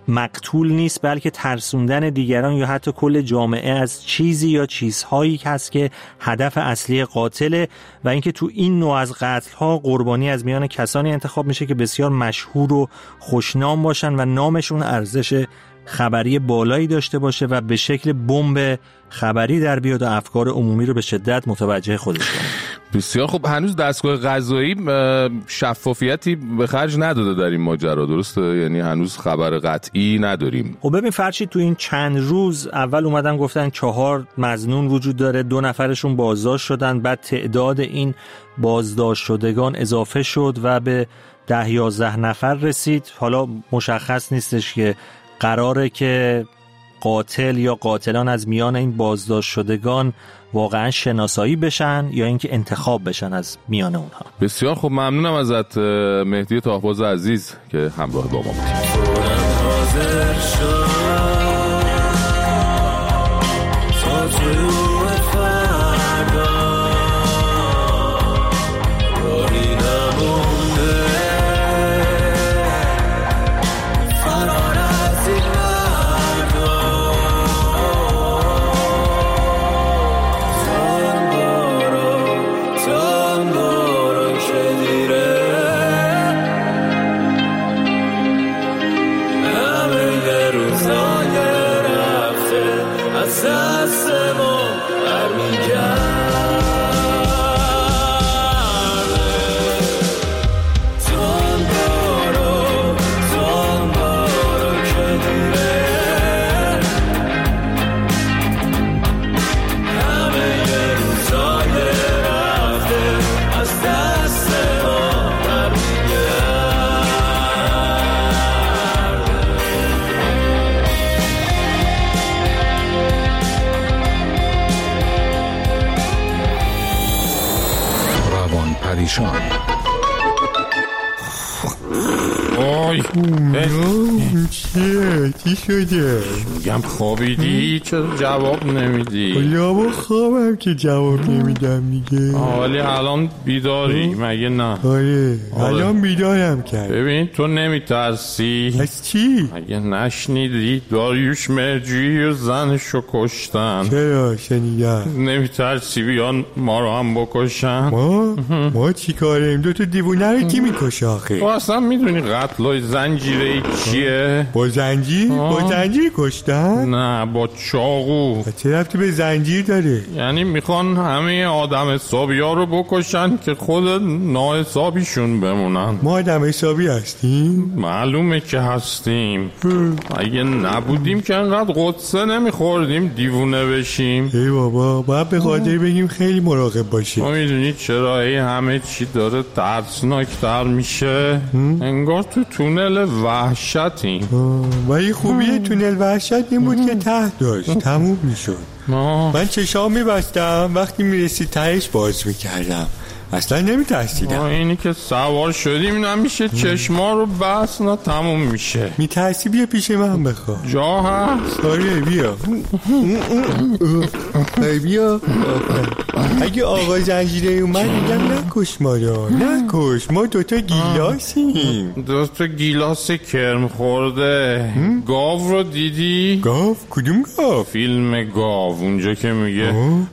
مقتول نیست، بلکه ترسوندن دیگران یا حتی کل جامعه از چیزی یا چیزهایی هست که هدف اصلی قاتله و اینکه تو این نوع از قتل‌ها قربانی از میان کسانی انتخاب میشه که بسیار مشهور و خوشنام باشن و نامشون ارزش خبری بالایی داشته باشه و به شکل بمب خبری در بیاد و افکار عمومی رو به شدت متوجه خودش کنه. بسیار خب. هنوز دستگاه قضایی شفافیتی به خرج نداده در این ماجرا، درسته؟ یعنی هنوز خبر قطعی نداریم. خب ببین فرشید، تو این چند روز اول اومدن گفتن چهار مظنون وجود داره، دو نفرشون بازداشت شدن، بعد تعداد این بازداشت شدگان اضافه شد و به ده یازده نفر رسید. حالا مشخص نیستش که قراره که قاتل یا قاتلان از میان این بازداشت شدگان واقعا شناسایی بشن یا اینکه انتخاب بشن از میان اونها. بسیار خوب، ممنونم ازت مهدی طاهباز عزیز که همراه با ما بودی. آی چیه؟ چی شده؟ میگم خوابیدی؟ چرا جواب نمیدی؟ حالا خوابم که جواب نمیدم دیگه. ولی الان بیداری مگه نه؟ آره الان بیدارم کرد. ببین تو نمیترسی؟ از چی؟ مگه نشنیدی داریوش مرجویی و زنشو کشتن؟ چرا شنیدم؟ نمیترسی بیان ما رو هم بکشن؟ ما؟ ما چی کاریم؟ دو تا دیوونه رو کی میکشه آخه؟ تو اصلا میدونی قتلای زنجیره‌ای چیه؟ با زنجیر؟ با زنجیر کشتن؟ نه با چاقو. چه ربطی به زنجیر داره؟ یعنی میخوان همه آدم حسابی ها رو بکشن که خود ناحسابیشون بمونن. ما آدم حسابی هستیم؟ معلومه که هستیم. اگه نبودیم که انقدر قدسه نمیخوردیم دیوونه بشیم. ای بابا باید به خاطر بگیم خیلی مراقب باشیم. ما میدونی چرا ای همه چی داره ترسناکتر میشه؟ انگار تو تونل وحشتیم. ولی خوبیه تونل وحشت این بود که ته داشت تموم میشد. من چشام میبستم وقتی میرسید تهش باز میکردم، اصلا نمیترسیدم. اینی که سوار شدیم نمیشه چشما رو بس نه تموم میشه. میترسی بیا پیش من بخواه. جا هست؟ آره بیا بیا. اگه آقا زنجیره اومد میگم نکش ما رو، نکش، ما دوتا گیلاسیم. دوتا گیلاس کرم خورده. گاو رو دیدی؟ گاو؟ کدوم گاو؟ فیلم گاو اونجا که میگه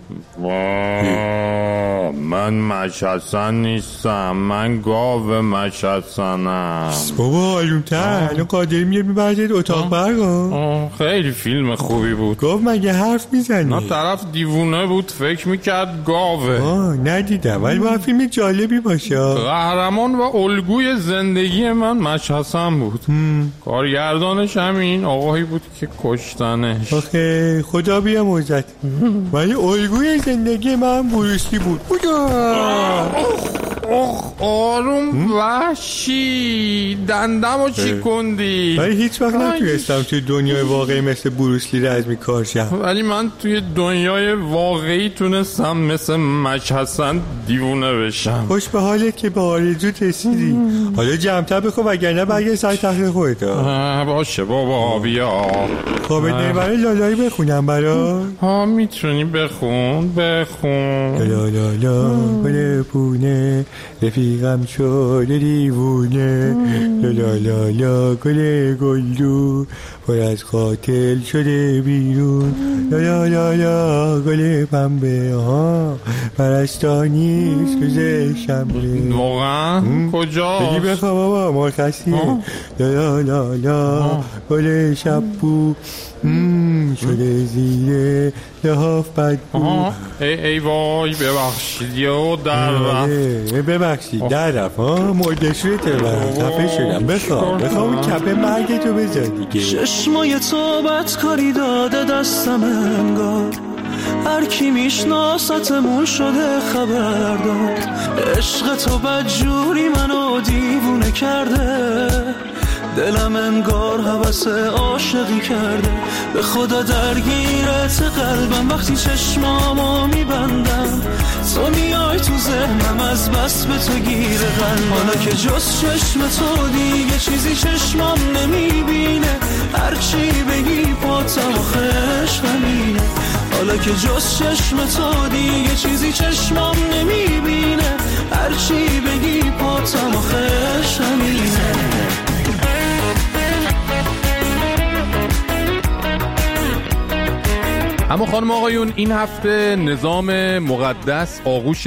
من مشهدسن نیستم، من گاو مشهدسنم. بابا آلومتر الان قادری میاد میبرد اتاق برگا. خیلی فیلم خوبی بود. گاو مگه حرف میزنی؟ نه طرف دیوونه بود فکر میکرد گاوه. آه ندیدم ولی باید فیلم جالبی باشه. قهرمان و الگوی زندگی من مشهدسن بود. هم. کارگردانش همین آقایی بود که کشتنش. آخه خدا بیامرزد. ولی الگوی زندگی من بروسلی بود. اخ آروم وحشی دندمو چی کندی؟ ولی هیچ وقت نتونستم توی دنیای واقعی مثل بروسلی رزمی کارشم. ولی من توی دنیای واقعی تونستم مثل مشهدسن دیوونه بشم. خوش به حالت که به آرزوت رسیدی. حالا جمع‌تر بخور وگرنه برگرد سر تخت خودت. باشه بابا بیا. خواب نبره لالایی بخونم برات؟ ها میتونی بخون بخون. لا لا لا بله پونه رفیقم شده دیوونه لا لا لا لا گل گلدون پر از قاتل شده بیرون لا لا لا لا گل پنبه ها پرستانیست گذه شنبه. واقعا؟ کجا؟ بگی بخوا بابا مرخصیه. لا لا لا لا گل شبو شده زیره لحاف بدبو. ای ای وای ببخشید یه در رفت. ببخشید در رفت ها مردشوی تبرم خفه شدم. بخوا بخوا اون کپه مرگتو بذار دیگه. چشمای تو بدکاری داده دستم انگار هر کی میشناستمون شده خبردار. عشق تو بدجوری منو دیوونه کرده دلم انگار هوس عاشقی کرده. به خدا درگیرت قلبم وقتی چشمامو میبندم تو میای تو ذهنم از بس به تو گیر قلبم. حالا که جز چشم تو دیگه چیزی چشمام نمیبینه هر چی بگی پاتم آخرش همینه. حالا که جز چشم تو دیگه چیزی چشمام نمیبینه هر چی بگی پاتم آخرش همینه. اما خانم آقایون این هفته نظام مقدس آغوش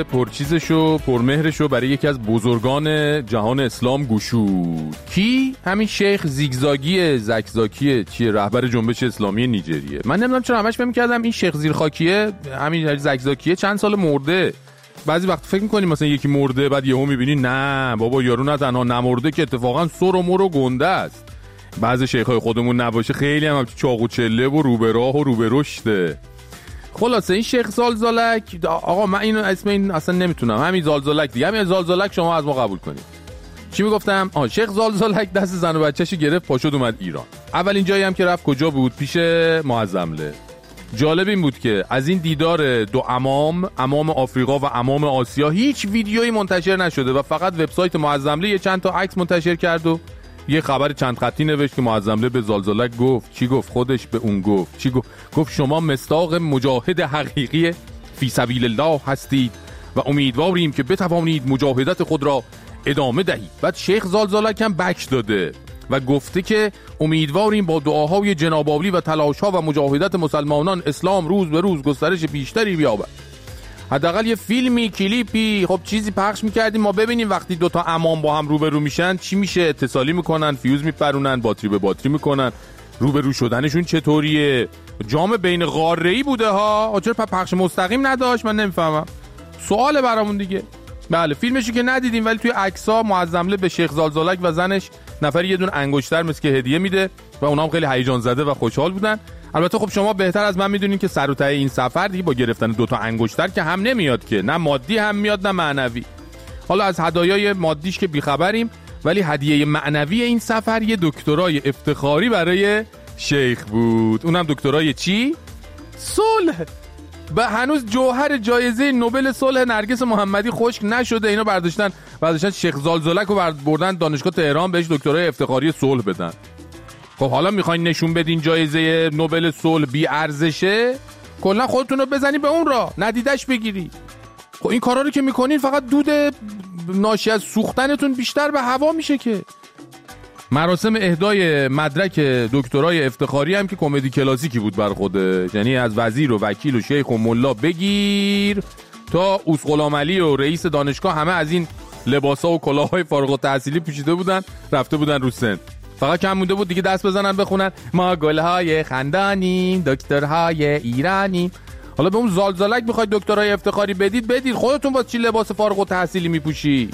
پرچیزشو پرمهرشو برای یکی از بزرگان جهان اسلام گشود. کی؟ همین شیخ زیگزاگی زکزاکیه چیه رهبر جنبش اسلامی نیجریه. من نمیدونم چرا همش فکر می‌کردم این شیخ زیرخاکیه همین زکزاکیه چند سال مرده. بعضی وقت فکر می‌کنی مثلا یکی مرده بعد یهو می‌بینی نه بابا یارو نه تنها نمرده که اتفاقا سر و مر و گنده است. بعضی شیخای خودمون نباشه خیلی هم چاقو چله و رو به راه و رو به رشته. خلاصه این شیخ زالزالک آقا من اینو اسم این اصلا نمیتونم همین زالزالک دیگه همین زالزالک شما از ما قبول کنید. چی میگفتم؟ آ شیخ زالزالک دست زن و بچه‌شو گرفت پاشد اومد ایران. اولین جایی هم که رفت کجا بود؟ پیش معظمله. جالب این بود که از این دیدار دو امام امام آفریقا و امام آسیا هیچ ویدیویی منتشر نشده و فقط وبسایت معظمله یه چند تا عکس منتشر کرد و یه خبر چند خطی نوشت که معظمله به زالزالک گفت چی گفت خودش به اون گفت چی گفت گفت شما مصداق مجاهد حقیقی فی سبیل الله هستید و امیدواریم که بتوانید مجاهدت خود را ادامه دهید. بعد شیخ زالزالک هم بک داده و گفته که امیدواریم با دعاهای جناب عالی و تلاش‌ها و مجاهدت مسلمانان اسلام روز به روز گسترش بیشتری بیابد. حداقل یه فیلمی کلیپی خب چیزی پخش می‌کردیم ما ببینیم وقتی دوتا امام با هم روبرو میشن چی میشه، اتصالی میکنن، فیوز میپرونن، باتری به باتری میکنن، روبرو شدنشون چطوریه. جام بین قاره‌ای بوده ها، چرا پخش مستقیم نداشت من نمیفهمم. سواله برامون دیگه. بله فیلمشو که ندیدیم ولی توی عکس‌ها معظمله به شیخ زالزالک و زنش نفری یه دونه انگشتر مثل که هدیه میده و اونها هم خیلی هیجان زده و خوشحال بودن. البته خب شما بهتر از من میدونین که سر و ته این سفر دیگه با گرفتن دوتا انگشتر که هم نمیاد که نه مادی هم میاد نه معنوی. حالا از هدایای مادیش که بیخبریم ولی هدیه معنوی این سفر یه دکترای افتخاری برای شیخ بود. اونم دکترای چی؟ صلح. به هنوز جوهر جایزه نوبل صلح نرگس محمدی خشک نشده اینا برداشتن برداشتن شیخ زالزالک رو بردن دانشگاه تهران بهش دکترای افتخاری صلح بدن. خب حالا میخواین نشون بدین جایزه نوبل صلح بی ارزشه؟ کلا خودتون رو بزنی به اون را ندیدش بگیری. خب این کارا رو که میکنین فقط دود ناشی از سوختنتون بیشتر به هوا میشه که. مراسم اهدای مدرک دکترای افتخاری هم که کمدی کلاسیکی بود بر خوده، یعنی از وزیر و وکیل و شیخ و ملا بگیر تا اوس غلام علی و رئیس دانشگاه همه از این لباسا و کلاهای فارغ التحصیلی پوشیده بودن رفته بودن رو سن. فقط کم مونده بود دیگه دست بزنن بخونن ما گلهای خندانیم دکترهای ایرانیم. حالا به اون زالزالک میخواید دکترای افتخاری بدید بدید، خودتون با چی لباس فارغ التحصیلی میپوشی؟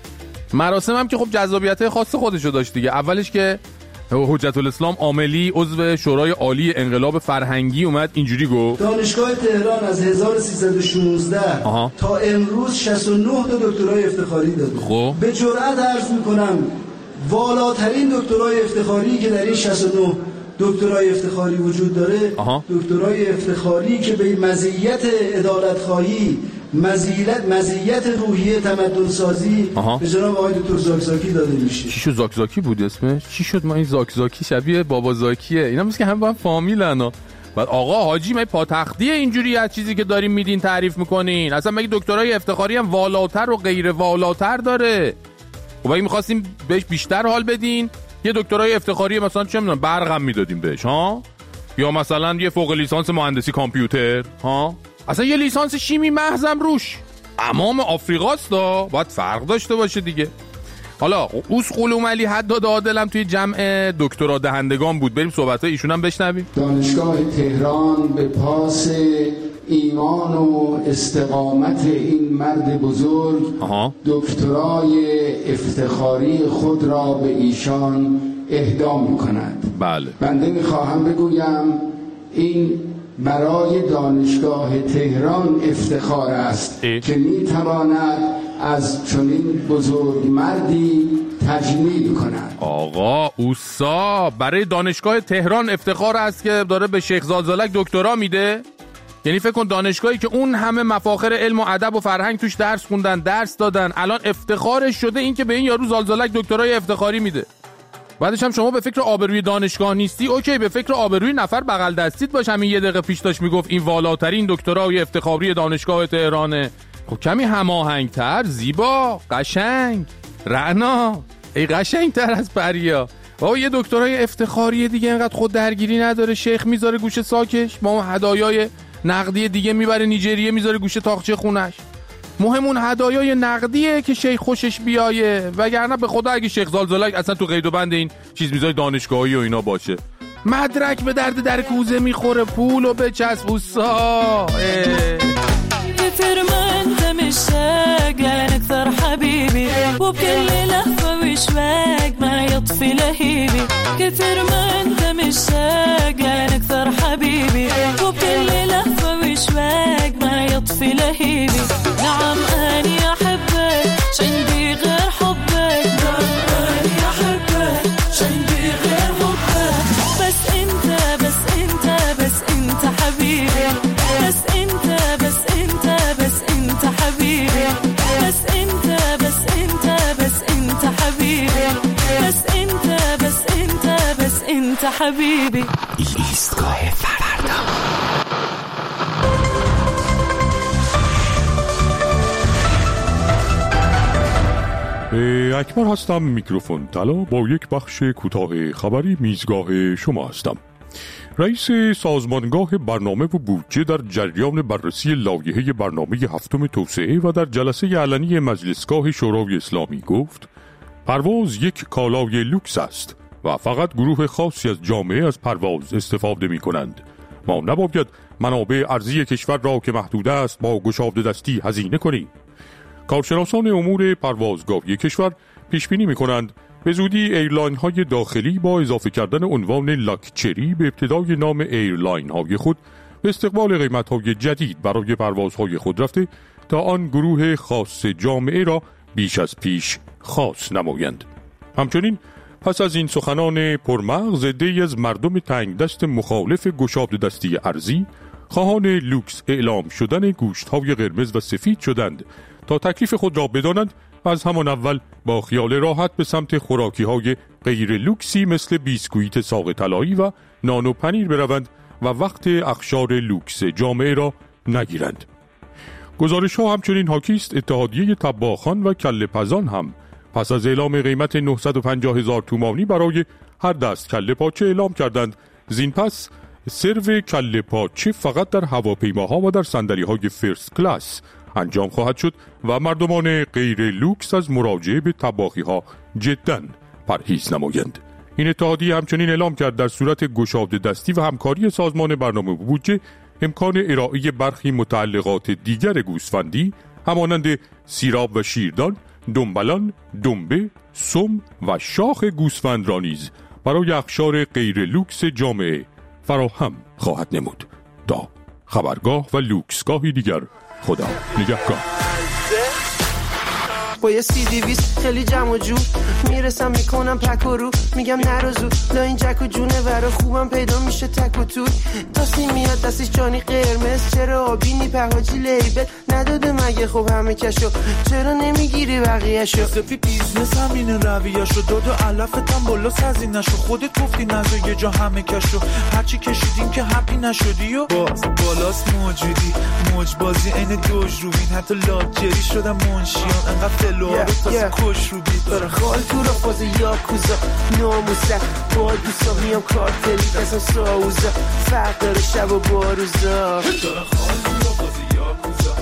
مراسم هم که خب جذابیت خاص خودشو داشت دیگه. اولش که حجت الاسلام عاملی عضو شورای عالی انقلاب فرهنگی اومد اینجوری گفت دانشگاه تهران از هزار و سیصد و شانزده آها. تا امروز شصت و نه تا دکترای افتخاری داده. خب به جرئت عرض میکنم والاترین دکترای افتخاری که در این شصت و نه دکترای افتخاری وجود داره آها. دکترای افتخاری که به مزیت عدالت خواهی مزیت مزیت روحیه تمدن سازی به جناب آقای دکتر زاکزاکی داده میشه. چی شد زاکزاکی بود اسمش؟ چی شد ما این زاکزاکی شبیه بابا زاکیه؟ اینا مثل که هم با هم فامیلن ها. بعد آقا حاجی مگه پاتختیه اینجوری از چیزی که داریم میدین تعریف میکنین؟ اصلا مگه دکترای افتخاری هم والاتر و غیر والاتر داره؟ خب اگه میخواستیم بهش بیشتر حال بدین یه دکترای افتخاری مثلا چه میدونم برقم میدادیم بهش ها، یا مثلا یه فوق لیسانس مهندسی کامپیوتر ها، اصلا یه لیسانس شیمی محضم روش. امام آفریقاست دا، باید فرق داشته باشه دیگه. حالا اوس قلوم علی حداد عادلم توی جمع دکترا دهندگان بود، بریم صحبتای ایشون هم بشنویم. دانشگاه تهران به پاس ایمان و استقامت این مرد بزرگ آها. دکترای افتخاری خود را به ایشان اهدا می‌کند. بله. بنده می‌خواهم بگویم این برای دانشگاه تهران افتخار است ای. که می‌تواند از چنین بزرگ مردی تجلیل کند. آقا اوسا برای دانشگاه تهران افتخار است که داره به شیخ زالزالک دکترا میده؟ یعنی فکر کن دانشگاهی که اون همه مفاخر علم و ادب و فرهنگ توش درس خوندن، درس دادن، الان افتخارش شده این که به این یارو زالزالک دکترای افتخاری میده. بعدش هم شما به فکر آبروی دانشگاه نیستی، اوکی به فکر آبروی نفر بغل دستیت باش. همین یه دقیقه پیش داشت میگفت این والاترین دکترای افتخاری دانشگاه تهرانه. خب کمی هماهنگتر، زیبا، قشنگ، رعنا، ای قشنگتر از پریا. بابا یه دکترای افتخاری دیگه اینقدر خود درگیری نداره، شیخ میذاره گوشه ساکش، ما هدایای نقدی دیگه میبره نیجریه میذاره گوشه تاقچه خونش. مهم اون هدایای نقدیه که شیخ خوشش بیایه، وگرنه به خدا اگه شیخ زالزالک اصلا تو قید و بند این چیز میذاره دانشگاهی و اینا باشه. مدرک به درد در کوزه میخوره، پولو بچسب اوسا. كثر ما انت مشتاق لك اكثر حبيبي وبكل لهفه وشواق ما يطفي لهيبي كثر ما انت مشتاق لك اكثر حبيبي وبكل لهفه وشواق ما يطفي لهيبي نعم اني احبك عندي غير حبك اني احبك عندي غير حبك بس انت بس انت بس انت حبيبي بس انت بس انت بس انت حبيبي بس انت بس انت بس انت حبيبي بس انت بس انت بس انت حبيبي ایستگاه فردا. اکبر هستم، میکروفون طلا با یک بخش کوتاه خبری میزگاه شما هستم. رئیس سازمانگاه برنامه و بودجه در جریان بررسی لایحه برنامه هفتم توسعه و در جلسه علنی مجلسگاه شورای اسلامی گفت پرواز یک کالای لوکس است و فقط گروه خاصی از جامعه از پرواز استفاده می کنند. ما نباید منابع ارضی کشور را که محدود است با گشاده دستی هزینه کنیم. کارشناسان امور پروازگاهی کشور پیش بینی می کنند به زودی ایرلاین های داخلی با اضافه کردن عنوان لاکچری به ابتدای نام ایرلاین های خود به استقبال قیمت های جدید برای پروازهای خود رفته تا آن گروه خاص جامعه را بیش از پیش خاص نمایند. همچنین پس از این سخنان پرمغز عده‌ای از مردم تنگ دست مخالف گشاده دستی ارضی خواهان لوکس اعلام شدن گوشت های قرمز و سفید شدند تا تکلیف خود را بدانند و از همان اول با خیال راحت به سمت خوراکی های غیر لوکسی مثل بیسکویت ساق طلایی و نان و پنیر بروند و وقت اخشار لوکس جامعه را نگیرند. گزارش ها همچنین حاکی است اتحادیه طباخان و کله پزان هم پس از اعلام قیمت نهصد و پنجاه هزار تومانی برای هر دست کله پاچه اعلام کردند. زین پس سرو کله پاچه فقط در هواپیماها و در صندلی‌های فرست کلاس انجام خواهد شد و مردمان غیر لوکس از مراجعه به طباخی‌ها جداً پرهیز نمایند. این اتحادیه همچنین اعلام کرد در صورت گشاده دستی و همکاری سازمان برنامه و بودجه امکان ارائه برخی متعلقات دیگر گوسفندی همانند سیراب و شیردان، دنبلان، دنبه، سم و شاخ گوسفند را نیز برای اقشار غیر لوکس جامعه فراهم خواهد نمود. تا خبرگاه و لوکسگاهی دیگر، خدا نگهدار. با یه سی دیویس خیلی جمع و جو میرسم میکنم پک و رو میگم نروزو لا این جک و جونه ورا خوبم پیدا میشه تک و توی تاسی میاد دستش جانی قرمز چرا آبینی پهاجی لیبل نداده مگه خب همه کشو چرا نمیگیری بقیهشو سفی بیزنس همینه رویهشو داد و علفتم بالا سزی نشو خودت گفتی نزو یه جا همه کشو هرچی کشیدیم که هپی نشدی و باز بالاست موجودی موج بازی این دوج روبین حتی لاکجری شدم منشیان انقدر فلوها رو تازه کش رو بید داره خال تو را فاز یاکوزا ناموسه با دوستا میام کارتلی اصلا ساوزا فرق داره شب و باروزا داره خال تو را فاز یاکوزا.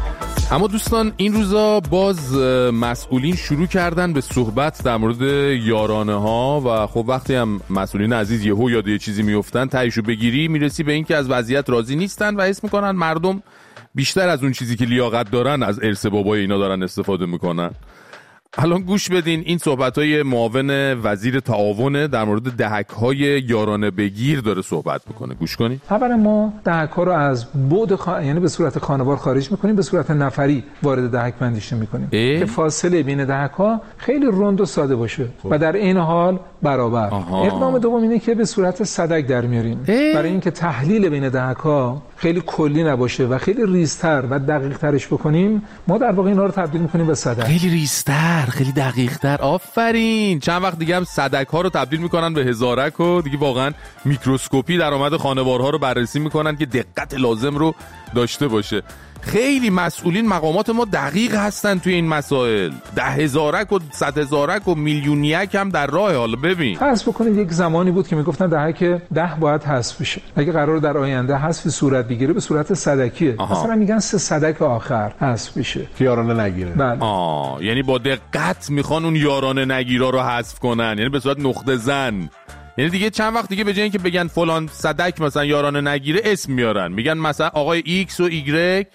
اما دوستان این روزا باز مسئولین شروع کردن به صحبت در مورد یارانه ها و خب وقتی هم مسئولین عزیز یهو یاد یه چیزی میافتن تایشو بگیری میرسی به این که از وضعیت راضی نیستن و حس میکنن مردم بیشتر از اون چیزی که لیاقت دارن از ارث بابای اینا دارن استفاده میکنن. الان گوش بدین این صحبت‌های معاون وزیر تعاون در مورد دهک‌های یارانه بگیر داره صحبت میکنه. گوش کنید. اولا ما دهک‌ها رو از بعد خ... یعنی به صورت خانوار خارج میکنیم، به صورت نفری وارد دهک بندیش میکنیم که فاصله بین دهک‌ها خیلی رند و ساده باشه خوب. و در این حال برابر. آها. اقدام دوم اینه که به صورت صدک در میاریم اه؟ برای اینکه تحلیل بین دهک‌ها خیلی کلی نباشه و خیلی ریزتر و دقیق ترش بکنیم، ما در واقع اینا رو تبدیل میکنیم به صدک. خیلی ریزتر، خیلی دقیق تر. آفرین. چند وقت دیگه هم صدک ها رو تبدیل میکنن به هزارک و دیگه واقعا میکروسکوپی درآمد خانوارها رو بررسی میکنن که دقت لازم رو داشته باشه. خیلی مسئولین مقامات ما دقیق هستن توی این مسائل. ده هزارک و صد هزارک و میلیونیک هم در راه. حالا ببین حذف بکنید یک زمانی بود که میگفتن دهک ده باید حذف بشه. اگه قرار در آینده حذف صورت بگیره به صورت صدکیه. مثلا میگن سه صدک آخر حذف بشه که یارانه نگیره. بله. آه یعنی با دقت میخوان اون یارانه نگیرا رو حذف کنن، یعنی به صورت نقطه زن. یعنی دیگه چند وقت دیگه به جای اینکه بگن فلان صدک مثلا یارانه نگیره اسم میارن، میگن مثلا آقای ایکس و ایگرگ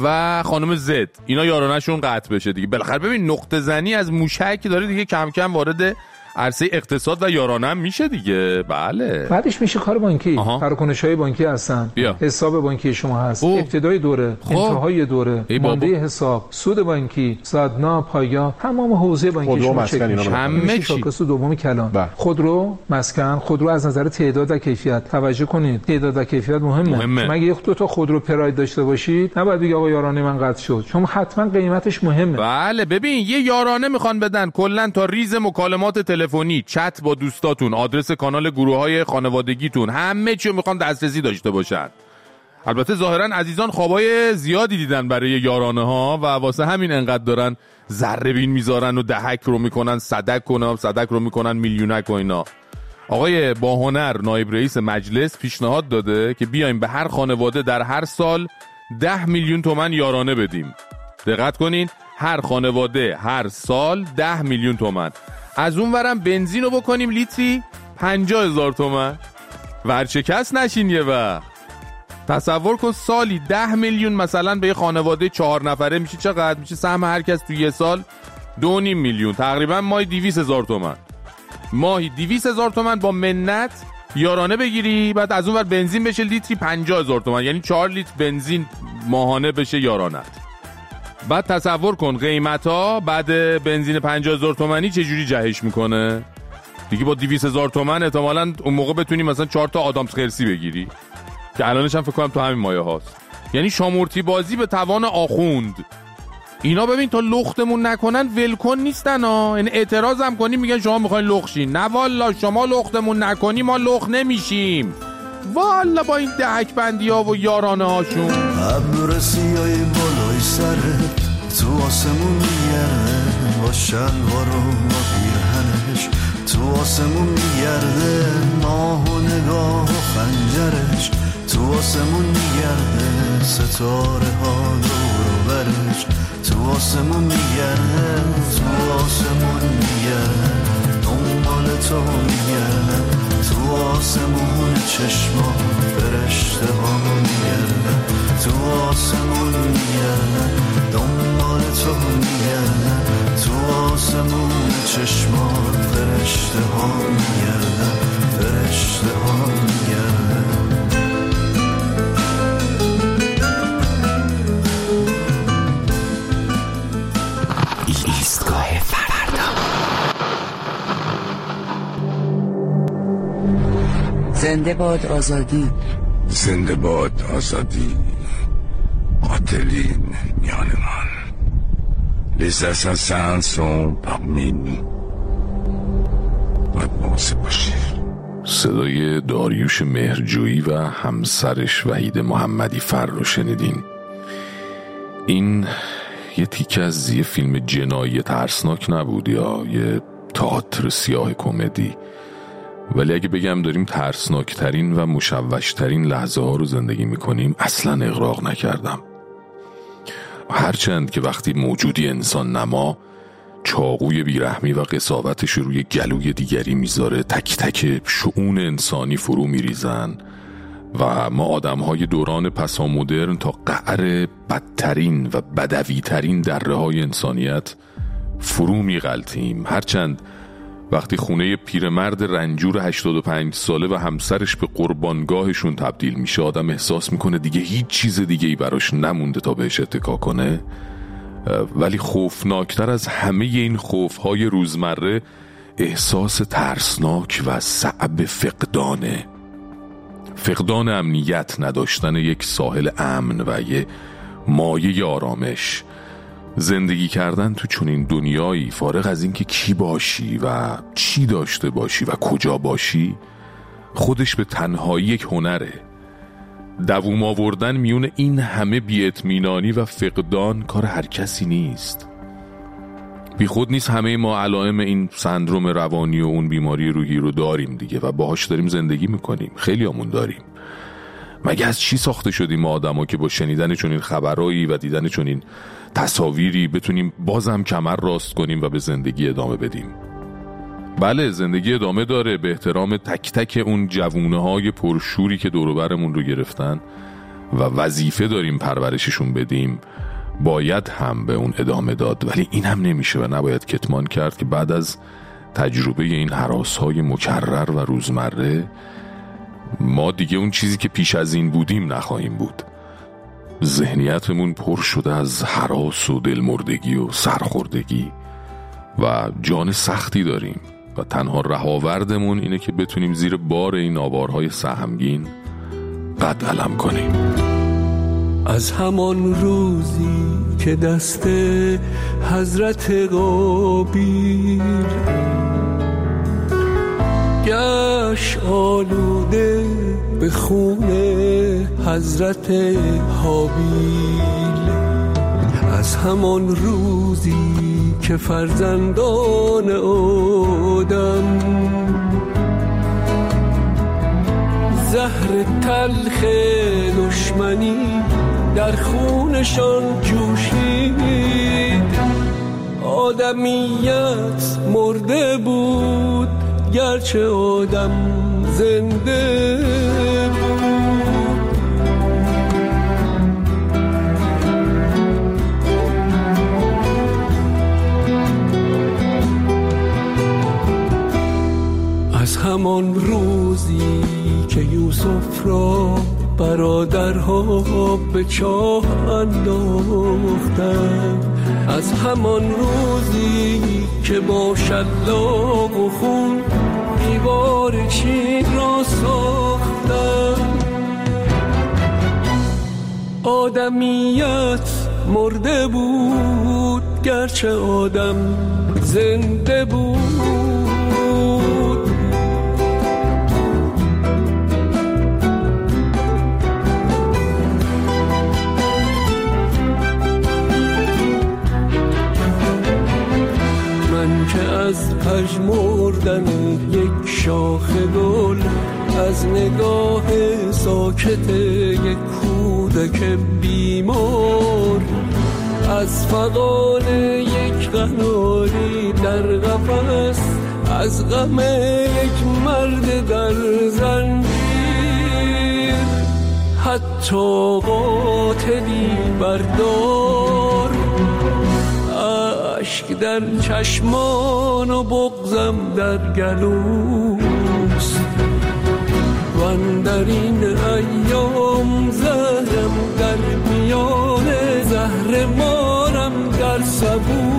و خانم زد اینا یارانه‌شون قطع بشه دیگه. بالاخره ببین نقطه زنی از موشک داره دیگه کم کم وارد عرصه اقتصاد و یارانه هم میشه دیگه. بله. بعدش میشه کار بانکی، تراکنش‌های بانکی هستن، بیا. حساب بانکی شما هست، اوه. ابتدای دوره، خب. انتهای دوره، مانده حساب، سود بانکی، صدنا، پایا، تمام حوزه بانکی شما چک میشه. همه چی. شاخص دوم کلان. با. خودرو، مسکن، خودرو از نظر تعداد و کیفیت توجه کنید. تعداد و کیفیت مهمه. مهمه. مگه یک دو تا خودرو پراید داشته باشید، نباید بگید آقا یارانه من قطع شد. چون حتما قیمتش مهمه. بله ببین یه یارانه میخوان بدن کلا تا ریز مکالمات تلفنی، چت با دوستاتون، آدرس کانال گروه‌های خانوادگیتون، همه چی رو میخوان دسترسی داشته باشن. البته ظاهرا عزیزان خوابای زیادی دیدن برای یارانه ها و واسه همین انقدر دارن ذره بین میذارن و دهک رو میکنن صدک کنن، صدک رو میکنن میلیونک و اینا. آقای باهنر نایب رئیس مجلس پیشنهاد داده که بیایم به هر خانواده در هر سال ده میلیون تومان یارانه بدیم. دقت کنین، هر خانواده هر سال ده میلیون تومان. از اون ورم بنزین رو بکنیم لیتری پنجاه هزار تومن. ورچکس نشین یه وقت. تصور کن سالی ده میلیون مثلا به یه خانواده چهار نفره میشه چقدر؟ میشه سهم هر کس تو یه سال دو نیم میلیون، تقریبا ماهی دویست هزار تومن. ماهی دویست هزار تومن با منت یارانه بگیری، بعد از اون ور بنزین بشه لیتری پنجاه هزار تومن، یعنی چهار لیتر بنزین ماهانه بشه یارانه. بعد تصور کن قیمت ها بعد بنزین پنجاه هزار تومانی چجوری جهش میکنه دیگه. با دویست هزار تومن احتمالاً اون موقع بتونی مثلا چهار تا آدامس خرسی بگیری که الانش هم فکر کنم تو همین مایه هاست. یعنی شامورتی بازی به توان آخوند. اینا ببین تا لختمون نکنن ولکن نیستن ها. یعنی اعتراض هم کنیم میگن شما میخواین لختشین. نه والا شما لختمون نکنی ما لخت نمیشیم. والا با این دهک بندی ها و یارانه هاشون. ابر سیای بالای سرت تو آسمون میگرده با شلوار و با پیرهنش، تو آسمون میگرده ماه و نگاه و خنجرش، تو آسمون میگرده ستاره ها دور و برش، تو آسمون میگرده تو آسمون میگرده دنبال تو میگرده، تو آسمون چشما فرشته ها میگرده، تو آسمون میگرده دنبال تو میگرده، تو آسمون چشما فرشته ها میگرده، فرشته ها میگرده. زنده باد آزادی. زنده باد آزادی. قاتلین میان من. Les assassins sont parmi nous. باید مواظب باشی. صدای داریوش مهرجویی و همسرش وحید محمدی فر رو شنیدین. این یه تیکه از یه فیلم جنایی ترسناک نبود یا یه تئاتر سیاه کمدی، ولی اگه بگم داریم ترسناکترین و مشوشترین لحظه ها رو زندگی میکنیم اصلا اغراق نکردم. هرچند که وقتی موجودی انسان نما چاقوی بیرحمی و قساوتش روی گلوی دیگری میذاره، تک تک شؤون انسانی فرو میریزن و ما آدمهای دوران پسامدرن تا قعر بدترین و بدویترین دره های انسانیت فرو میغلطیم. هرچند وقتی خونه پیرمرد رنجور هشتاد و پنج ساله و همسرش به قربانگاهشون تبدیل میشه، آدم احساس میکنه دیگه هیچ چیز دیگه ای براش نمونده تا بهش اتکا کنه. ولی خوفناکتر از همه این خوفهای روزمره احساس ترسناک و صعب فقدانه. فقدان امنیت، نداشتن یک ساحل امن و یه مایه آرامش. زندگی کردن تو چنین دنیایی فارغ از اینکه کی باشی و چی داشته باشی و کجا باشی، خودش به تنهایی یک هنره. دووم آوردن میون این همه بی‌اطمینانی و فقدان کار هر کسی نیست. بی خود نیست همه ما علائم این سندروم روانی و اون بیماری روحی رو داریم دیگه و باهاش داریم زندگی میکنیم. خیلی همون داریم. مگه از چی ساخته شدیم ما آدم ها که با شنیدن چنین خبرایی و دیدن چنین تصاویری بتونیم بازم کمر راست کنیم و به زندگی ادامه بدیم؟ بله، زندگی ادامه داره به احترام تک تک اون جوونه های پرشوری که دور و برمون رو گرفتن و وظیفه داریم پرورششون بدیم. باید هم به اون ادامه داد، ولی این هم نمیشه و نباید کتمان کرد که بعد از تجربه این هراس‌های مکرر و روزمره ما دیگه اون چیزی که پیش از این بودیم نخواهیم بود. ذهنیتمون پر شده از هراس و دلمردگی و سرخوردگی و جان سختی داریم و تنها رهاوردمون اینه که بتونیم زیر بار این آوارهای سهمگین قد علم کنیم. از همان روزی که دست حضرت قابیل گشت آلوده به خون حضرت حابیل، از همان روزی که فرزندان آدم زهر تلخ دشمنی در خونشان جوشید، آدمیت مرده بود گرچه آدم زنده بود. از همان روزی که یوسف را برادرها به چاه انداختند، از همان روزی که با شلاق و خون دیوار چین را ساختند، آدمیت مرده بود گرچه آدم زنده بود. از پژمردن یک شاخ گل، از نگاه ساکت یک کودک بیمار، از فغان یک قناری در قفس، از غم یک مرد در زنجیر، حتی قاتلی بردار، اشک در چشمان و بغضم در گلوست، و اندر این ایام زهرم در میان زهر مارم در سبو.